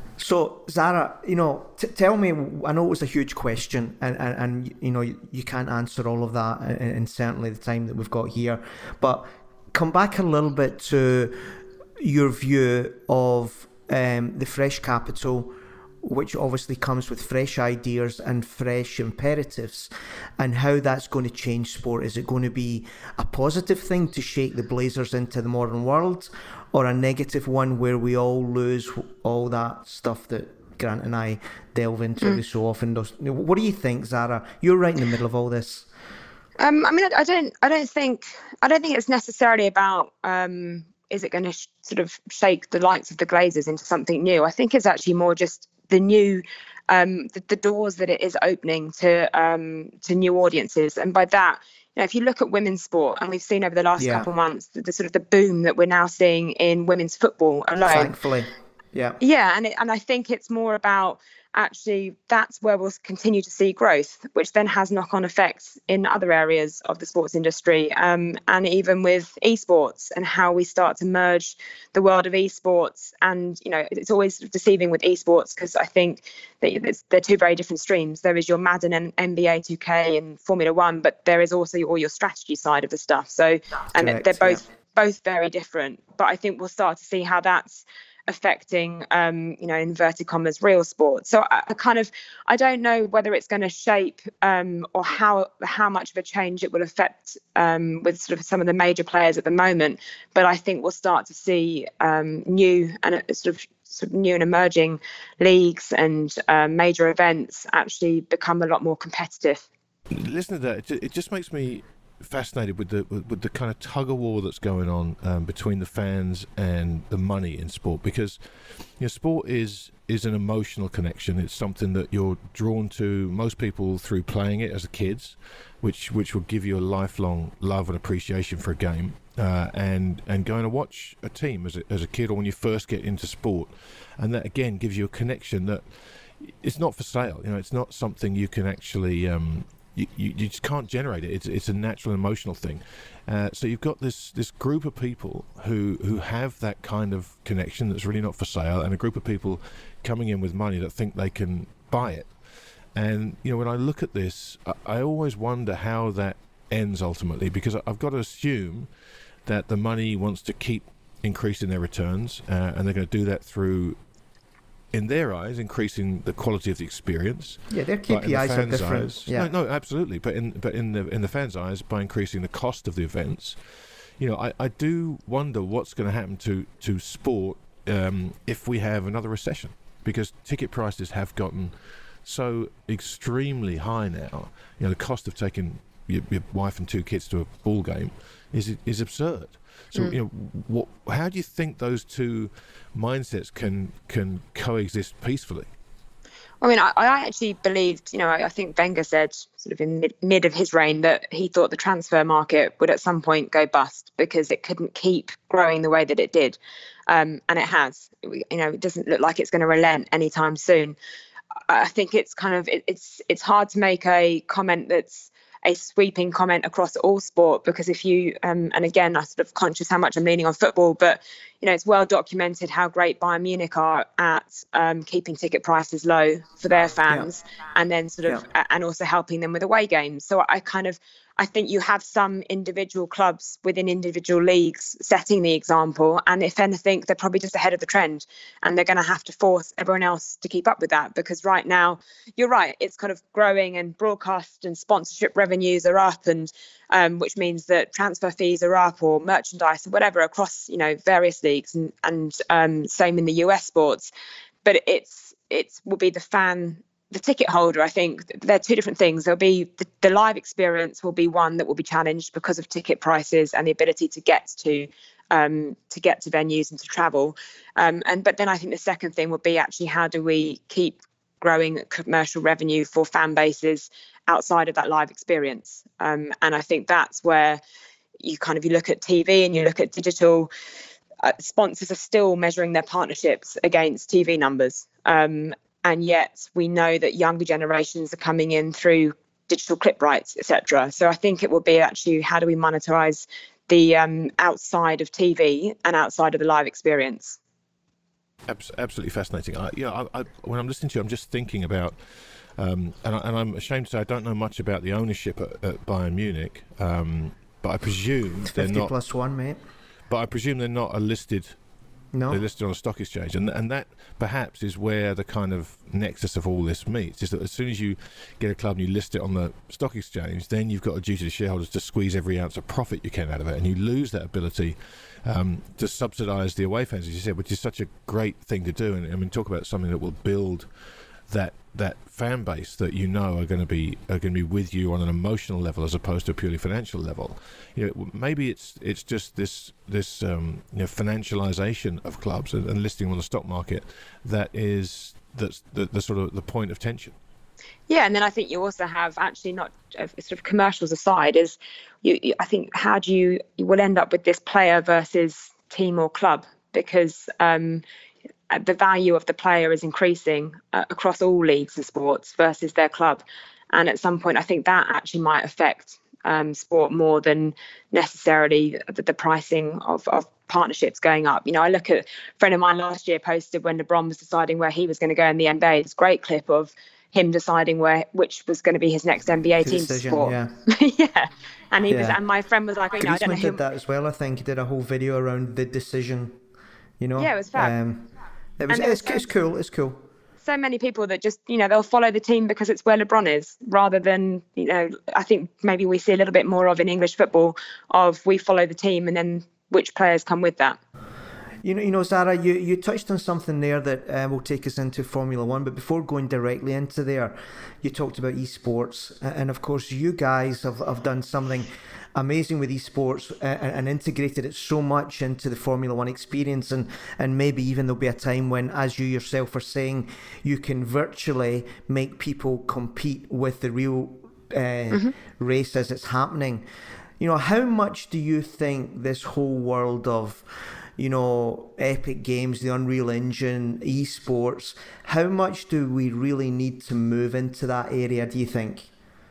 So Zara, you know, t- tell me, I know it was a huge question, and, and, and you know, you, you can't answer all of that in, in certainly the time that we've got here, but come back a little bit to your view of um, the fresh capital, which obviously comes with fresh ideas and fresh imperatives, and how that's going to change sport. Is it going to be a positive thing to shake the Blazers into the modern world, or a negative one where we all lose all that stuff that Grant and I delve into mm. every so often? What do you think, Zara? You're right in the middle of all this. Um, I mean, I, I don't, I don't think, I don't think it's necessarily about. Um, is it going to sh- sort of shake the likes of the Glazers into something new? I think it's actually more just the new, um, the, the doors that it is opening to um, to new audiences. And by that, you know, if you look at women's sport, and we've seen over the last yeah. couple of months, the, the sort of the boom that we're now seeing in women's football alone. Thankfully, yeah. Yeah, and it, and I think it's more about actually that's where we'll continue to see growth, which then has knock-on effects in other areas of the sports industry, um, and even with esports and how we start to merge the world of esports. And, you know, it's always deceiving with esports because I think that they're two very different streams. There is your Madden and N B A two K and Formula One, but there is also all your strategy side of the stuff. So, and Correct, they're both yeah. both very different. But I think we'll start to see how that's affecting, um, you know, inverted commas, real sport. So I, I kind of, I don't know whether it's going to shape um, or how how much of a change it will affect um, with sort of some of the major players at the moment. But I think we'll start to see um, new and uh, sort of sort of new and emerging leagues and uh, major events actually become a lot more competitive. Listen to that. It just makes me fascinated with the with, with the kind of tug of war that's going on um, between the fans and the money in sport, because you know sport is is an emotional connection. It's something that you're drawn to, most people, through playing it as kids, which which will give you a lifelong love and appreciation for a game, uh, and and going to watch a team as a, as a kid or when you first get into sport, and that again gives you a connection that it's not for sale. You know, it's not something you can actually um, You, you, you just can't generate it. It's it's a natural emotional thing. Uh, so you've got this this group of people who who have that kind of connection that's really not for sale, and a group of people coming in with money that think they can buy it. And you know, when I look at this, I, I always wonder how that ends ultimately, because I've got to assume that the money wants to keep increasing their returns, uh, and they're going to do that through, in their eyes, increasing the quality of the experience. Yeah, their K P Is are different. Eyes, yeah. No, no, absolutely. But in but in the in the fans' eyes, by increasing the cost of the events, you know, I, I do wonder what's going to happen to to sport um, if we have another recession, because ticket prices have gotten so extremely high now. You know, the cost of taking your, your wife and two kids to a ball game is is absurd. So, mm. you know, what? How do you think those two mindsets can can coexist peacefully? I mean, I, I actually believed, you know, I, I think Wenger said sort of in mid, mid of his reign that he thought the transfer market would at some point go bust because it couldn't keep growing the way that it did. Um, and it has. You know, it doesn't look like it's going to relent anytime soon. I think it's kind of, it, it's it's hard to make a comment that's a sweeping comment across all sport, because if you, um, and again, I'm sort of conscious how much I'm leaning on football, but, you know, it's well documented how great Bayern Munich are at um, keeping ticket prices low for their fans, yeah. and then sort of, yeah. and also helping them with away games. So I kind of, I think you have some individual clubs within individual leagues setting the example. And if anything, they're probably just ahead of the trend, and they're going to have to force everyone else to keep up with that. Because right now, you're right, it's kind of growing, and broadcast and sponsorship revenues are up, and um, which means that transfer fees are up, or merchandise or whatever across, you know, various leagues, and, and um, same in the U S sports. But it's it's will be the fan, the ticket holder. I think they're two different things. There'll be the, the live experience will be one that will be challenged because of ticket prices and the ability to get to um, to get to venues and to travel. Um, and but then I think the second thing will be actually how do we keep growing commercial revenue for fan bases outside of that live experience. Um, and I think that's where you kind of, you look at T V and you look at digital, uh, sponsors are still measuring their partnerships against T V numbers. Um, and yet we know that younger generations are coming in through digital clip rights, et cetera. So I think it will be actually, how do we monetize the um, outside of T V and outside of the live experience? Absolutely fascinating. I, yeah, I, I, when I'm listening to you, I'm just thinking about, um, and, I, and I'm ashamed to say I don't know much about the ownership at, at Bayern Munich, um, but I presume they're fifty not. plus one, mate. But I presume they're not a listed. No. They're listed on a stock exchange, and and that perhaps is where the kind of nexus of all this meets. Is that as soon as you get a club and you list it on the stock exchange, then you've got a duty to shareholders to squeeze every ounce of profit you can out of it, and you lose that ability um, to subsidise the away fans, as you said, which is such a great thing to do. And I mean, talk about something that will build that that fan base that you know are going to be are going to be with you on an emotional level as opposed to a purely financial level. You know, maybe it's it's just this this um, you know, financialization of clubs and, and listing them on the stock market that is that's the, the sort of the point of tension. Yeah, and then I think you also have actually not uh, sort of commercials aside is you, you I think how do you you will end up with this player versus team or club, because um the value of the player is increasing uh, across all leagues and sports versus their club. And at some point, I think that actually might affect um, sport more than necessarily the, the pricing of, of partnerships going up. You know, I look at a friend of mine last year posted when LeBron was deciding where he was going to go in the N B A. It's a great clip of him deciding where which was going to be his next N B A team decision, to support. Yeah. yeah. And he yeah. was, and my friend was like, you know, I don't know Griezmann who... did that as well, I think. He did a whole video around the decision, you know. Yeah, it was fab. Um, It was, And it's, was it's cool, it's cool. So many people that just, you know, they'll follow the team because it's where LeBron is, rather than, you know, I think maybe we see a little bit more of in English football of we follow the team and then which players come with that. You know, you know, Zara, you, you touched on something there that uh, will take us into Formula One. But before going directly into there, you talked about esports, and of course, you guys have, have done something amazing with esports and, and integrated it so much into the Formula One experience. And and maybe even there'll be a time when, as you yourself are saying, you can virtually make people compete with the real uh, mm-hmm. race as it's happening. You know, how much do you think this whole world of, you know, Epic Games, the Unreal Engine, esports, how much do we really need to move into that area, do you think?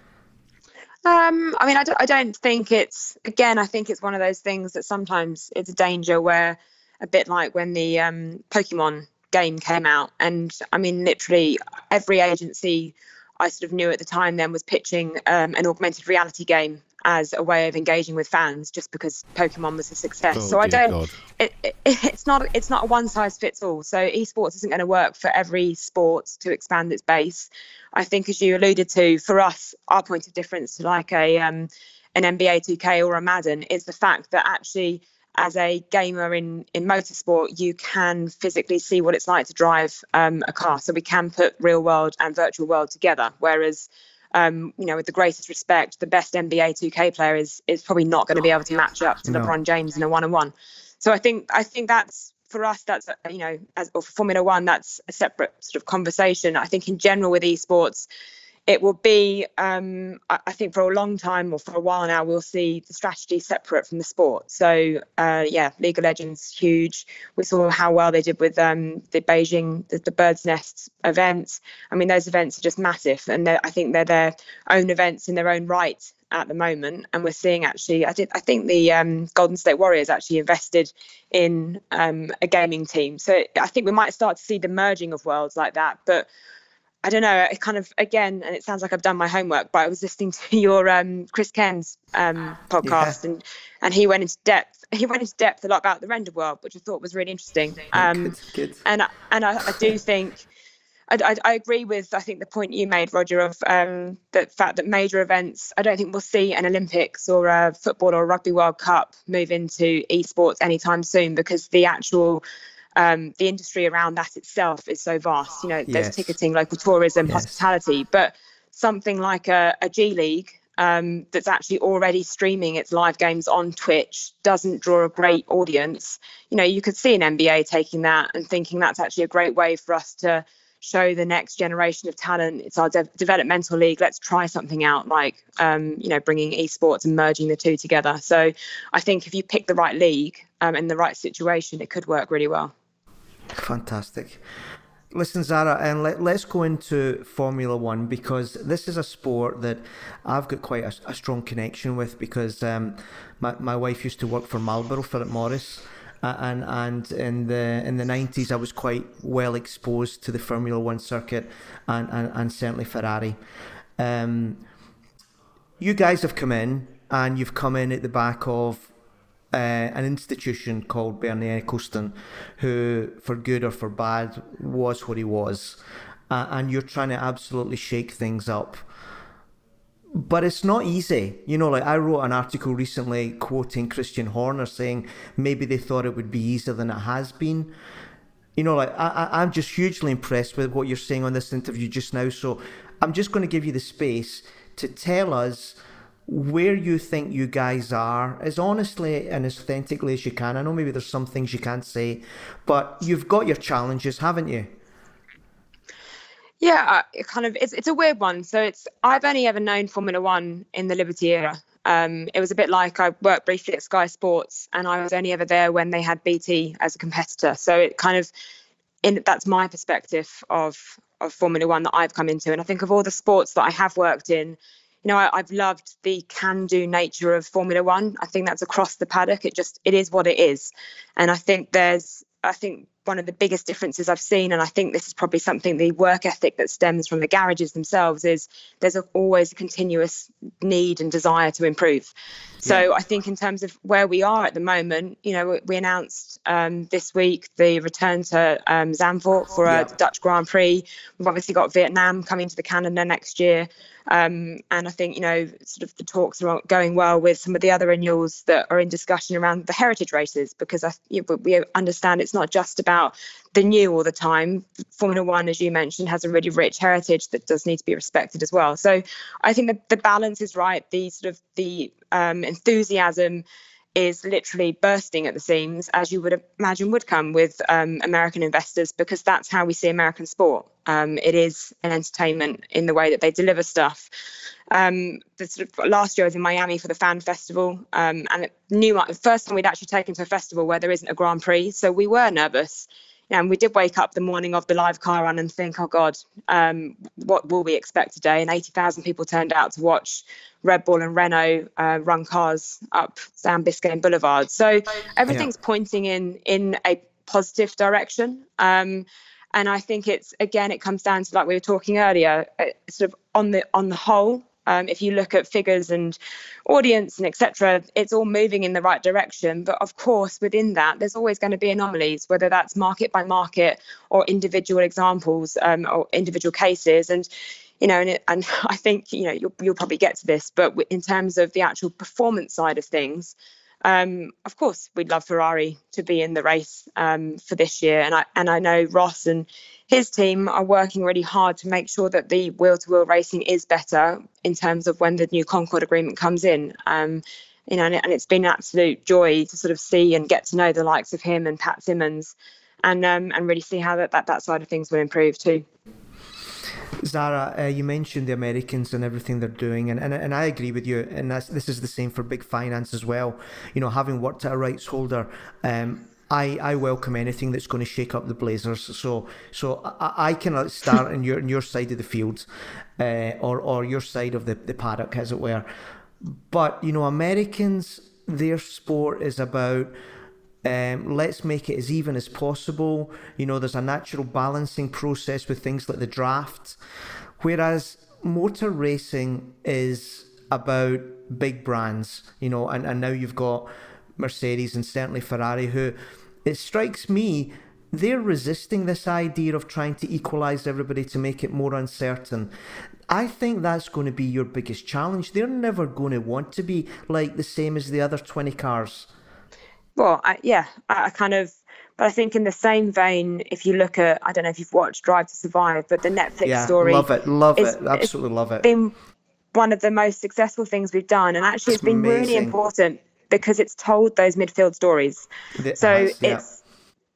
Um, I mean, I don't, I don't think it's, again, I think it's one of those things that sometimes it's a danger where, a bit like when the um, Pokemon game came out. And I mean, literally every agency I sort of knew at the time then was pitching um, an augmented reality game as a way of engaging with fans, just because Pokemon was a success. Oh, so I don't, God. it, it, it's not it's not a one size fits all. So esports isn't going to work for every sport to expand its base. I think, as you alluded to, for us, our point of difference to like a um, an N B A two K or a Madden is the fact that actually, as a gamer in, in motorsport, you can physically see what it's like to drive um, a car. So we can put real world and virtual world together. Whereas, um, you know, with the greatest respect, the best N B A two K player is is probably not going to be able to match up to No. LeBron James in a one-on-one. So I think I think that's, for us, that's, you know, as or for Formula One, that's a separate sort of conversation. I think in general with esports, it will be, um, I, I think for a long time or for a while now, we'll see the strategy separate from the sport. So, uh, yeah, League of Legends, huge. We saw how well they did with um, the Beijing, the, the Bird's Nest events. I mean, those events are just massive. And I think they're their own events in their own right at the moment. And we're seeing actually, I, did, I think the um, Golden State Warriors actually invested in um, a gaming team. So I think we might start to see the merging of worlds like that. But I don't know, it kind of, again, and it sounds like I've done my homework, but I was listening to your um, Chris Ken's um, podcast, yeah. and and he went into depth. He went into depth a lot about the render world, which I thought was really interesting. Um, good, good. And and I, I do think, I, I, I agree with, I think, the point you made, Roger, of um, the fact that major events, I don't think we'll see an Olympics or a football or a rugby World Cup move into esports anytime soon, because the actual Um, the industry around that itself is so vast. You know, there's Yes. ticketing, local tourism, Yes. hospitality, but something like a, a G League um, that's actually already streaming its live games on Twitch doesn't draw a great audience. You know, you could see an N B A taking that and thinking that's actually a great way for us to show the next generation of talent. It's our de- developmental league. Let's try something out, like, um, you know, bringing esports and merging the two together. So I think if you pick the right league um, in the right situation, it could work really well. Fantastic. Listen, Zara, and let, let's go into Formula One, because this is a sport that I've got quite a, a strong connection with, because um, my, my wife used to work for Marlboro, Philip Morris, uh, and and in the in the nineties I was quite well exposed to the Formula One circuit, and, and, and certainly Ferrari. Um, you guys have come in, and you've come in at the back of Uh, an institution called Bernie Ecclestone, who, for good or for bad, was what he was. Uh, and you're trying to absolutely shake things up. But it's not easy. You know, like I wrote an article recently quoting Christian Horner saying maybe they thought it would be easier than it has been. You know, like I, I'm just hugely impressed with what you're saying on this interview just now. So I'm just going to give you the space to tell us where you think you guys are, as honestly and as authentically as you can. I know maybe there's some things you can't say, but you've got your challenges, haven't you? Yeah, it kind of it's it's a weird one. So it's I've only ever known Formula One in the Liberty era. Um, it was a bit like I worked briefly at Sky Sports, and I was only ever there when they had B T as a competitor. So it kind of in that's my perspective of of Formula One that I've come into. And I think of all the sports that I have worked in, you know, I, I've loved the can-do nature of Formula One. I think that's across the paddock. It just, it is what it is. And I think there's, I think one of the biggest differences I've seen, and I think this is probably something, the work ethic that stems from the garages themselves, is there's a, always a continuous need and desire to improve. So yeah. I think in terms of where we are at the moment, you know, we announced um, this week the return to um, Zandvoort for a yeah. Dutch Grand Prix. We've obviously got Vietnam coming to the Canada next year. Um, and I think, you know, sort of the talks are going well with some of the other renewals that are in discussion around the heritage races, because I, you know, we understand it's not just about the new all the time. Formula One, as you mentioned, has a really rich heritage that does need to be respected as well. So I think that the balance is right. The sort of the um, enthusiasm is literally bursting at the seams, as you would imagine would come with um, American investors, because that's how we see American sport. Um, it is an entertainment in the way that they deliver stuff. Um, the sort of last year I was in Miami for the Fan Festival, um, and it knew the first time we'd actually taken to a festival where there isn't a Grand Prix, so we were nervous. And we did wake up the morning of the live car run and think, oh God, um, what will we expect today? And eighty thousand people turned out to watch Red Bull and Renault uh, run cars up Sam Biscayne Boulevard. So everything's yeah. pointing in in a positive direction. Um, and I think it's, again, it comes down to, like we were talking earlier, uh, sort of on the on the whole. Um, if you look at figures and audience and et cetera, it's all moving in the right direction. But of course, within that, there's always going to be anomalies, whether that's market by market or individual examples um, or individual cases. And, you know, and, it, and I think, you know, you'll, you'll probably get to this, but in terms of the actual performance side of things, um, of course, we'd love Ferrari to be in the race um, for this year. And I and I know Ross and his team are working really hard to make sure that the wheel-to-wheel racing is better in terms of when the new Concord agreement comes in. Um, you know, and, and it's been an absolute joy to sort of see and get to know the likes of him and Pat Simmons, and um, and really see how that, that, that side of things will improve too. Zara, uh, you mentioned the Americans and everything they're doing, and, and and I agree with you. And that's, this is the same for big finance as well. You know, having worked at a rights holder, um, I, I welcome anything that's going to shake up the Blazers. So so I, I can start in your in your side of the field, uh, or or your side of the, the paddock, as it were. But you know, Americans, their sport is about Um, let's make it as even as possible. You know, there's a natural balancing process with things like the draft, whereas motor racing is about big brands, you know, and, and now you've got Mercedes and certainly Ferrari, who, it strikes me, they're resisting this idea of trying to equalise everybody to make it more uncertain. I think that's going to be your biggest challenge. They're never going to want to be like the same as the other twenty cars. Well, I, yeah, I, I kind of, but I think in the same vein, if you look at, I don't know if you've watched Drive to Survive, but the Netflix yeah, story. love it, love is, it, absolutely love it. It's been one of the most successful things we've done. And actually, it's, it's been amazing. Really important because it's told those midfield stories. It so has, yeah. it's,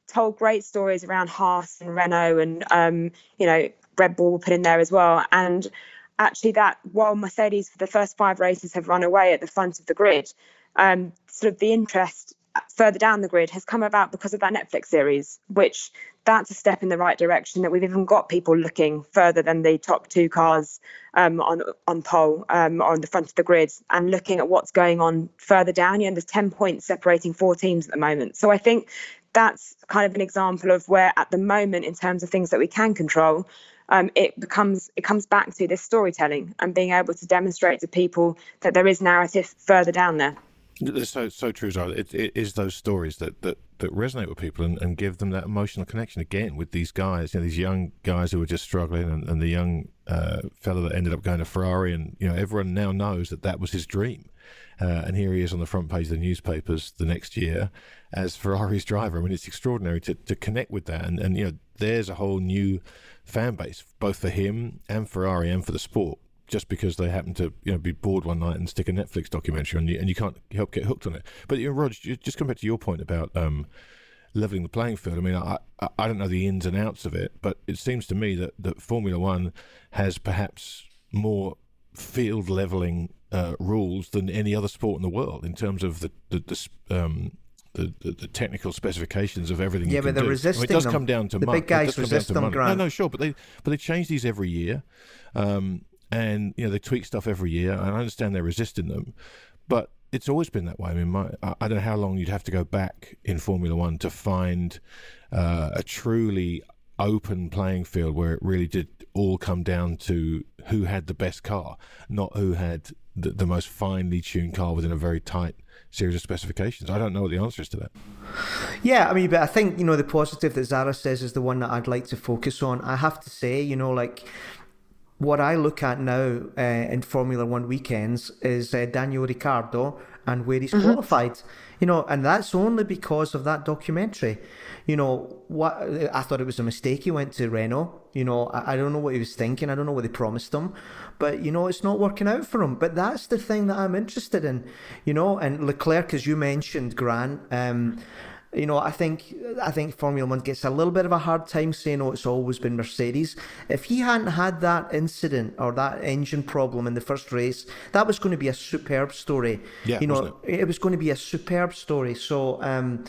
told great stories around Haas and Renault and, um, you know, Red Bull were put in there as well. And actually that, while Mercedes for the first five races have run away at the front of the grid, um, sort of the interest further down the grid has come about because of that Netflix series, which that's a step in the right direction, that we've even got people looking further than the top two cars um, on on pole um, or on the front of the grid and looking at what's going on further down. You know, there's ten points separating four teams at the moment. So I think that's kind of an example of where at the moment, in terms of things that we can control, um, it becomes it comes back to this storytelling and being able to demonstrate to people that there is narrative further down there. It's so so true, Zara. It, it is those stories that, that, that resonate with people and, and give them that emotional connection again with these guys, you know, these young guys who were just struggling, and, and the young uh, fellow that ended up going to Ferrari, and you know everyone now knows that that was his dream, uh, and here he is on the front page of the newspapers the next year as Ferrari's driver. I mean, it's extraordinary to, to connect with that, and, and you know there's a whole new fan base both for him and Ferrari and for the sport, just because they happen to, you know, be bored one night and stick a Netflix documentary on you, and you can't help get hooked on it. But, you know, Rog, just come back to your point about um, leveling the playing field. I mean, I, I I don't know the ins and outs of it, but it seems to me that, that Formula One has perhaps more field leveling uh, rules than any other sport in the world in terms of the the, the um. The, the, the technical specifications of everything. Yeah, you can but they're do. resisting I mean, it does them. come down to the money. big guys resist them, Grant. No, no, sure, but they but they change these every year, um, and you know they tweak stuff every year. And I understand they're resisting them, but it's always been that way. I mean, my, I don't know how long you'd have to go back in Formula One to find uh, a truly open playing field where it really did all come down to who had the best car, not who had the, the most finely tuned car within a very tight series of specifications. I don't know what the answer is to that. Yeah, I mean, but I think, you know, the positive that Zara says is the one that I'd like to focus on. I have to say, you know, like, what I look at now uh, in Formula One weekends is uh, Daniel Ricciardo and where he's mm-hmm. qualified, you know, and that's only because of that documentary. You know, what I thought it was a mistake he went to Renault. You know, I, I don't know what he was thinking. I don't know what they promised him. But, you know, it's not working out for him. But that's the thing that I'm interested in, you know. And Leclerc, as you mentioned, Grant, um, you know, I think I think Formula One gets a little bit of a hard time saying, oh, it's always been Mercedes. If he hadn't had that incident or that engine problem in the first race, that was going to be a superb story. Yeah, you know, wasn't it? it was going to be a superb story. So, um,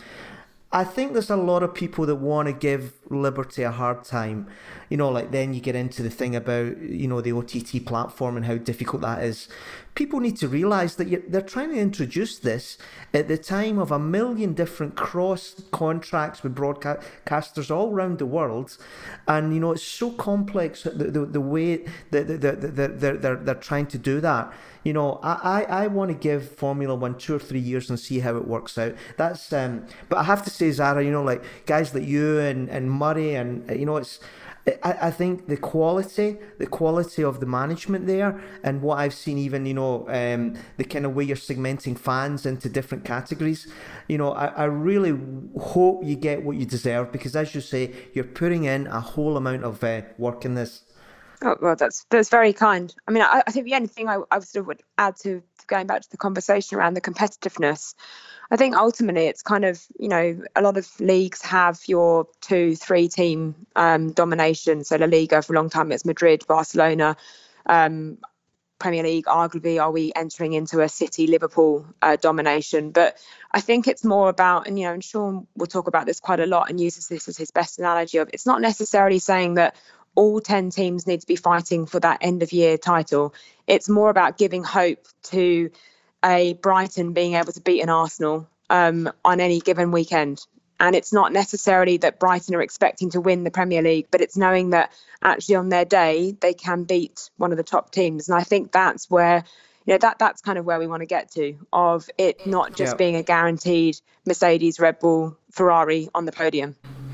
I think there's a lot of people that want to give Liberty a hard time. You know, like then you get into the thing about, you know, the O T T platform and how difficult that is. People need to realise that you're, they're trying to introduce this at the time of a million different cross contracts with broadcasters all around the world. And, you know, it's so complex, the, the, the way that the, the, the, they're, they're, they're trying to do that. You know, I, I, I want to give Formula One two or three years and see how it works out. That's um, but I have to say, Zara, you know, like guys like you and, and Murray, and you know, it's I, I think the quality, the quality of the management there, and what I've seen, even you know, um, the kind of way you're segmenting fans into different categories. You know, I, I really hope you get what you deserve, because as you say, you're putting in a whole amount of uh, work in this. Oh, well, that's that's very kind. I mean, I, I think the only thing I, I sort of would add to going back to the conversation around the competitiveness, I think ultimately it's kind of, you know, a lot of leagues have your two, three team um, domination. So La Liga, for a long time, it's Madrid, Barcelona, um, Premier League, arguably, are we entering into a City, Liverpool uh, domination? But I think it's more about, and, you know, and Sean will talk about this quite a lot and uses this as his best analogy of, it's not necessarily saying that all ten teams need to be fighting for that end of year title. It's more about giving hope to a Brighton being able to beat an Arsenal um, on any given weekend. And it's not necessarily that Brighton are expecting to win the Premier League, but it's knowing that actually on their day, they can beat one of the top teams. And I think that's where, you know, that that's kind of where we want to get to, of it not just yeah. being a guaranteed Mercedes, Red Bull, Ferrari on the podium.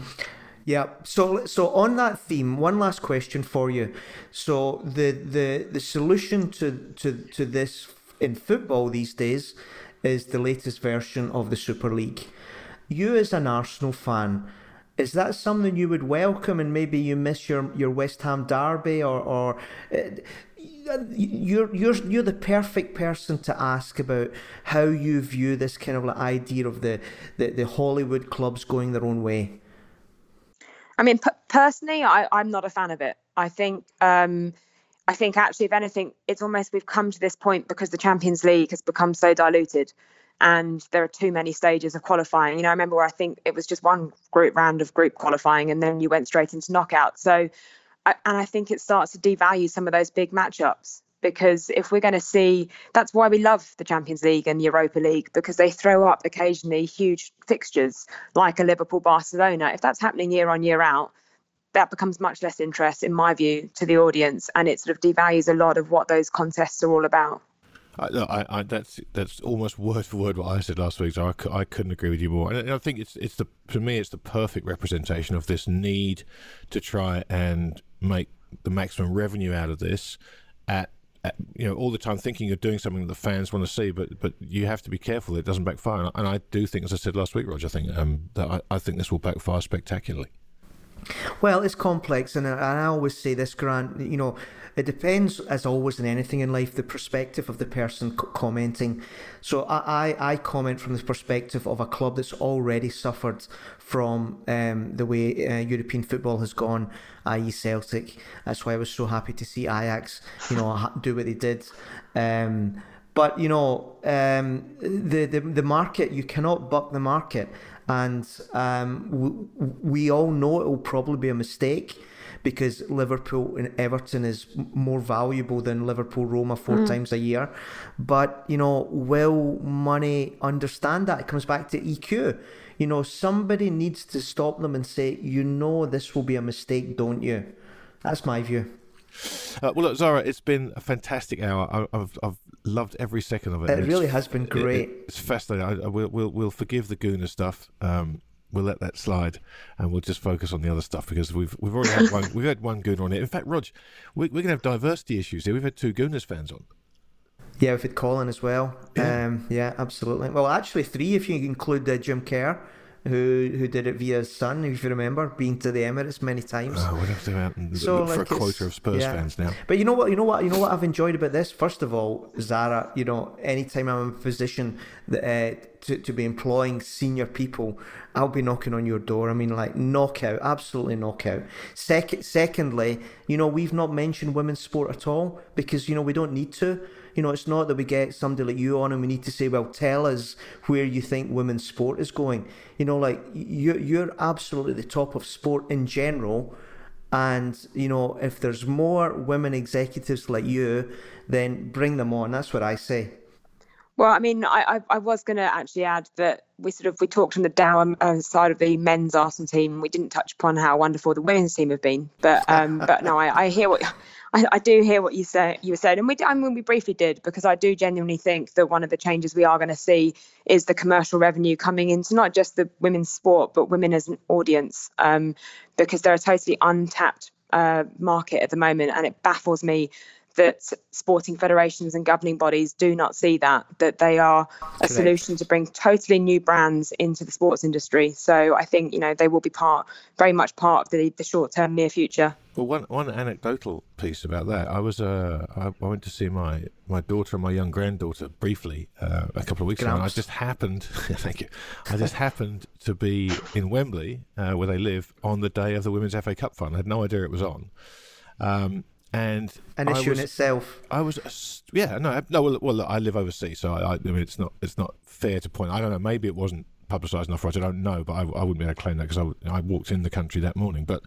Yeah. So, so on that theme, one last question for you. So, the the the solution to to to this in football these days is the latest version of the Super League. You, as an Arsenal fan, is that something you would welcome? And maybe you miss your your West Ham derby, or or uh, you're you're you're the perfect person to ask about how you view this kind of like idea of the the, the Hollywood clubs going their own way. I mean, p- personally, I, I'm not a fan of it. I think, um, I think actually, if anything, it's almost we've come to this point because the Champions League has become so diluted, and there are too many stages of qualifying. You know, I remember where I think it was just one group round of group qualifying, and then you went straight into knockout. So, I, and I think it starts to devalue some of those big matchups. Because if we're going to see, that's why we love the Champions League and the Europa League, because they throw up occasionally huge fixtures like a Liverpool Barcelona. If that's happening year on, year out, that becomes much less interest, in my view, to the audience. And it sort of devalues a lot of what those contests are all about. I, I, I, that's that's almost word for word what I said last week, so I, I couldn't agree with you more. And I think it's it's the for me it's the perfect representation of this need to try and make the maximum revenue out of this at. You know, all the time thinking you're doing something that the fans want to see, but but you have to be careful that it doesn't backfire. And I do think, as I said last week, Roger, I think um, that I, I think this will backfire spectacularly. Well, it's complex, and I, and I always say this, Grant. You know, it depends, as always in anything in life, the perspective of the person c- commenting. So I, I, I comment from the perspective of a club that's already suffered from um, the way uh, European football has gone, that is. Celtic. That's why I was so happy to see Ajax, you know, do what they did. Um, but you know, um, the, the the market, you cannot buck the market, and um, we, we all know it will probably be a mistake, because Liverpool and Everton is more valuable than Liverpool Roma four mm. times a year. But, you know, will money understand that? It comes back to E Q. You know, somebody needs to stop them and say, you know, this will be a mistake, don't you? That's my view. Uh, well, look, Zara, it's been a fantastic hour. I, I've I've loved every second of it. It really has been great. It, it's fascinating. I, I, we'll, we'll, we'll forgive the Gooner stuff. Um, We'll let that slide, and we'll just focus on the other stuff, because we've we've already had one. We've had one Gooner on it. In fact, Rog, we, we're going to have diversity issues here. We've had two Gooners fans on. Yeah, we've had Colin as well. Yeah, um, yeah, absolutely. Well, actually, three if you include uh, Jim Kerr, who who did it via his son, if you remember, being to the Emirates many times. Oh, we'll have to go out and so, look for like, a quota of Spurs yeah. fans now. But you know what? You know what? You know what I've enjoyed about this. First of all, Zara, you know, anytime I'm in a position that, uh, to to be employing senior people, I'll be knocking on your door. I mean, like, knockout, absolutely knockout. Second, secondly, you know, we've not mentioned women's sport at all, because, you know, we don't need to. You know, it's not that we get somebody like you on and we need to say, well, tell us where you think women's sport is going. You know, like, you're, you're absolutely the top of sport in general. And, you know, if there's more women executives like you, then bring them on. That's what I say. Well, I mean, I I, I was going to actually add that we sort of we talked on the Dow uh, side of the men's Arsenal team. We didn't touch upon how wonderful the women's team have been, but um, but no, I, I hear what I, I do hear what you say. You were saying, and we I mean we briefly did, because I do genuinely think that one of the changes we are going to see is the commercial revenue coming into not just the women's sport, but women as an audience, um, because they're a totally untapped uh, market at the moment, and it baffles me that sporting federations and governing bodies do not see that, that they are a solution to bring totally new brands into the sports industry. So I think, you know, they will be part, very much part of the, the short-term near future. Well, one one anecdotal piece about that, I was uh, I, I went to see my, my daughter and my young granddaughter briefly uh, a couple of weeks ago, and I just happened, thank you, I just happened to be in Wembley, uh, where they live, on the day of the Women's F A Cup final. I had no idea it was on. Um, And an issue was, in itself. I was, yeah, no, no. Well, well look, I live overseas, so I, I mean, it's not, it's not fair to point. I don't know. Maybe it wasn't publicised enough, right? I don't know, but I, I wouldn't be able to claim that, because I, I walked in the country that morning, but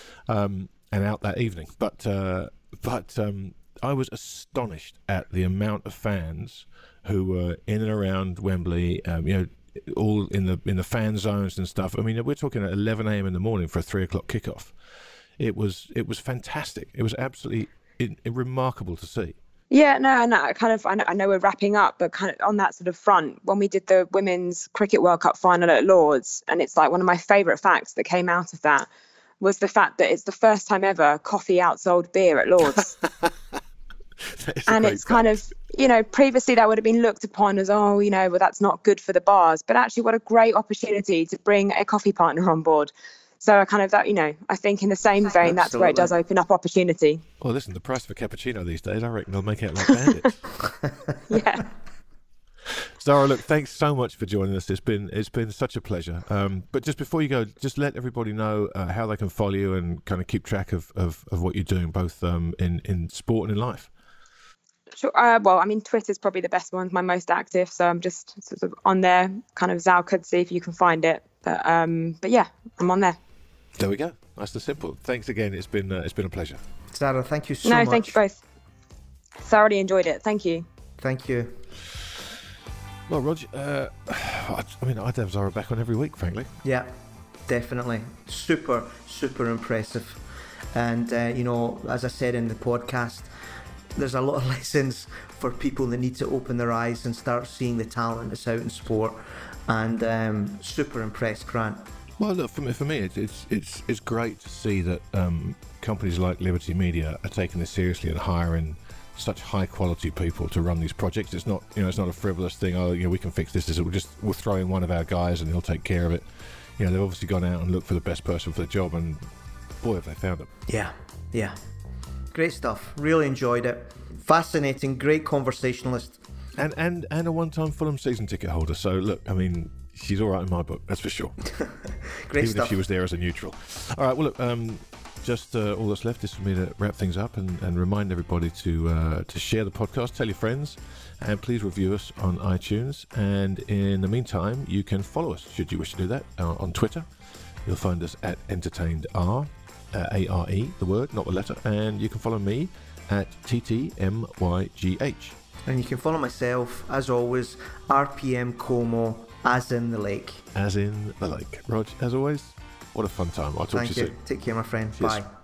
um, and out that evening. But uh, but um, I was astonished at the amount of fans who were in and around Wembley. Um, you know, all in the in the fan zones and stuff. I mean, we're talking at eleven a.m. in the morning for a three o'clock kickoff. It was it was fantastic. It was absolutely it, it, remarkable to see. Yeah, no, no, I kind of, I know, I know we're wrapping up, but kind of on that sort of front, when we did the Women's Cricket World Cup final at Lords, and it's like one of my favourite facts that came out of that was the fact that it's the first time ever coffee outsold beer at Lords. And it's fact. kind of, you know, previously that would have been looked upon as, oh, you know, well, that's not good for the bars. But actually, what a great opportunity to bring a coffee partner on board. So I kind of, that, you know, I think in the same vein, Absolutely. That's where it does open up opportunity. Well, listen, the price for cappuccino these days, I reckon they'll make it like bandits. Yeah. Zara, look, thanks so much for joining us. It's been it's been such a pleasure. Um, but just before you go, just let everybody know uh, how they can follow you and kind of keep track of, of, of what you're doing, both um, in, in sport and in life. Sure. Uh, well, I mean, Twitter's probably the best one, my most active. So I'm just sort of on there, kind of Zal could see if you can find it. But um, but yeah, I'm on there. There we go. Nice and simple. Thanks again. It's been uh, it's been a pleasure. Zara, thank you so no, much. No, thank you both. Thoroughly enjoyed it. Thank you. Thank you. Well, Roger, uh, I, I mean, I'd have Zara back on every week, frankly. Yeah, definitely. Super, super impressive. And, uh, you know, as I said in the podcast, there's a lot of lessons for people that need to open their eyes and start seeing the talent that's out in sport. And um, super impressed, Grant. Well, look, for me, for me it's, it's it's it's great to see that um, companies like Liberty Media are taking this seriously and hiring such high quality people to run these projects. It's not, you know, it's not a frivolous thing. Oh, you know, we can fix this. We'll just we'll throw in one of our guys and he'll take care of it. You know, they've obviously gone out and looked for the best person for the job, and boy, have they found it. Yeah, yeah, great stuff. Really enjoyed it. Fascinating, great conversationalist, and and and a one-time Fulham season ticket holder. So look, I mean, she's all right in my book, that's for sure. Great Even stuff. if she was there as a neutral. All right, well, look, um, just uh, all that's left is for me to wrap things up and, and remind everybody to uh, to share the podcast, tell your friends, and please review us on iTunes. And in the meantime, you can follow us, should you wish to do that, uh, on Twitter. You'll find us at EntertainedR, uh, A R E, the word, not the letter. And you can follow me at T T M Y G H. And you can follow myself, as always, R P M Como, as in the lake. As in the lake. Rog, as always, what a fun time. I'll talk Thank to you you. soon. Take care, my friend. Cheers. Bye.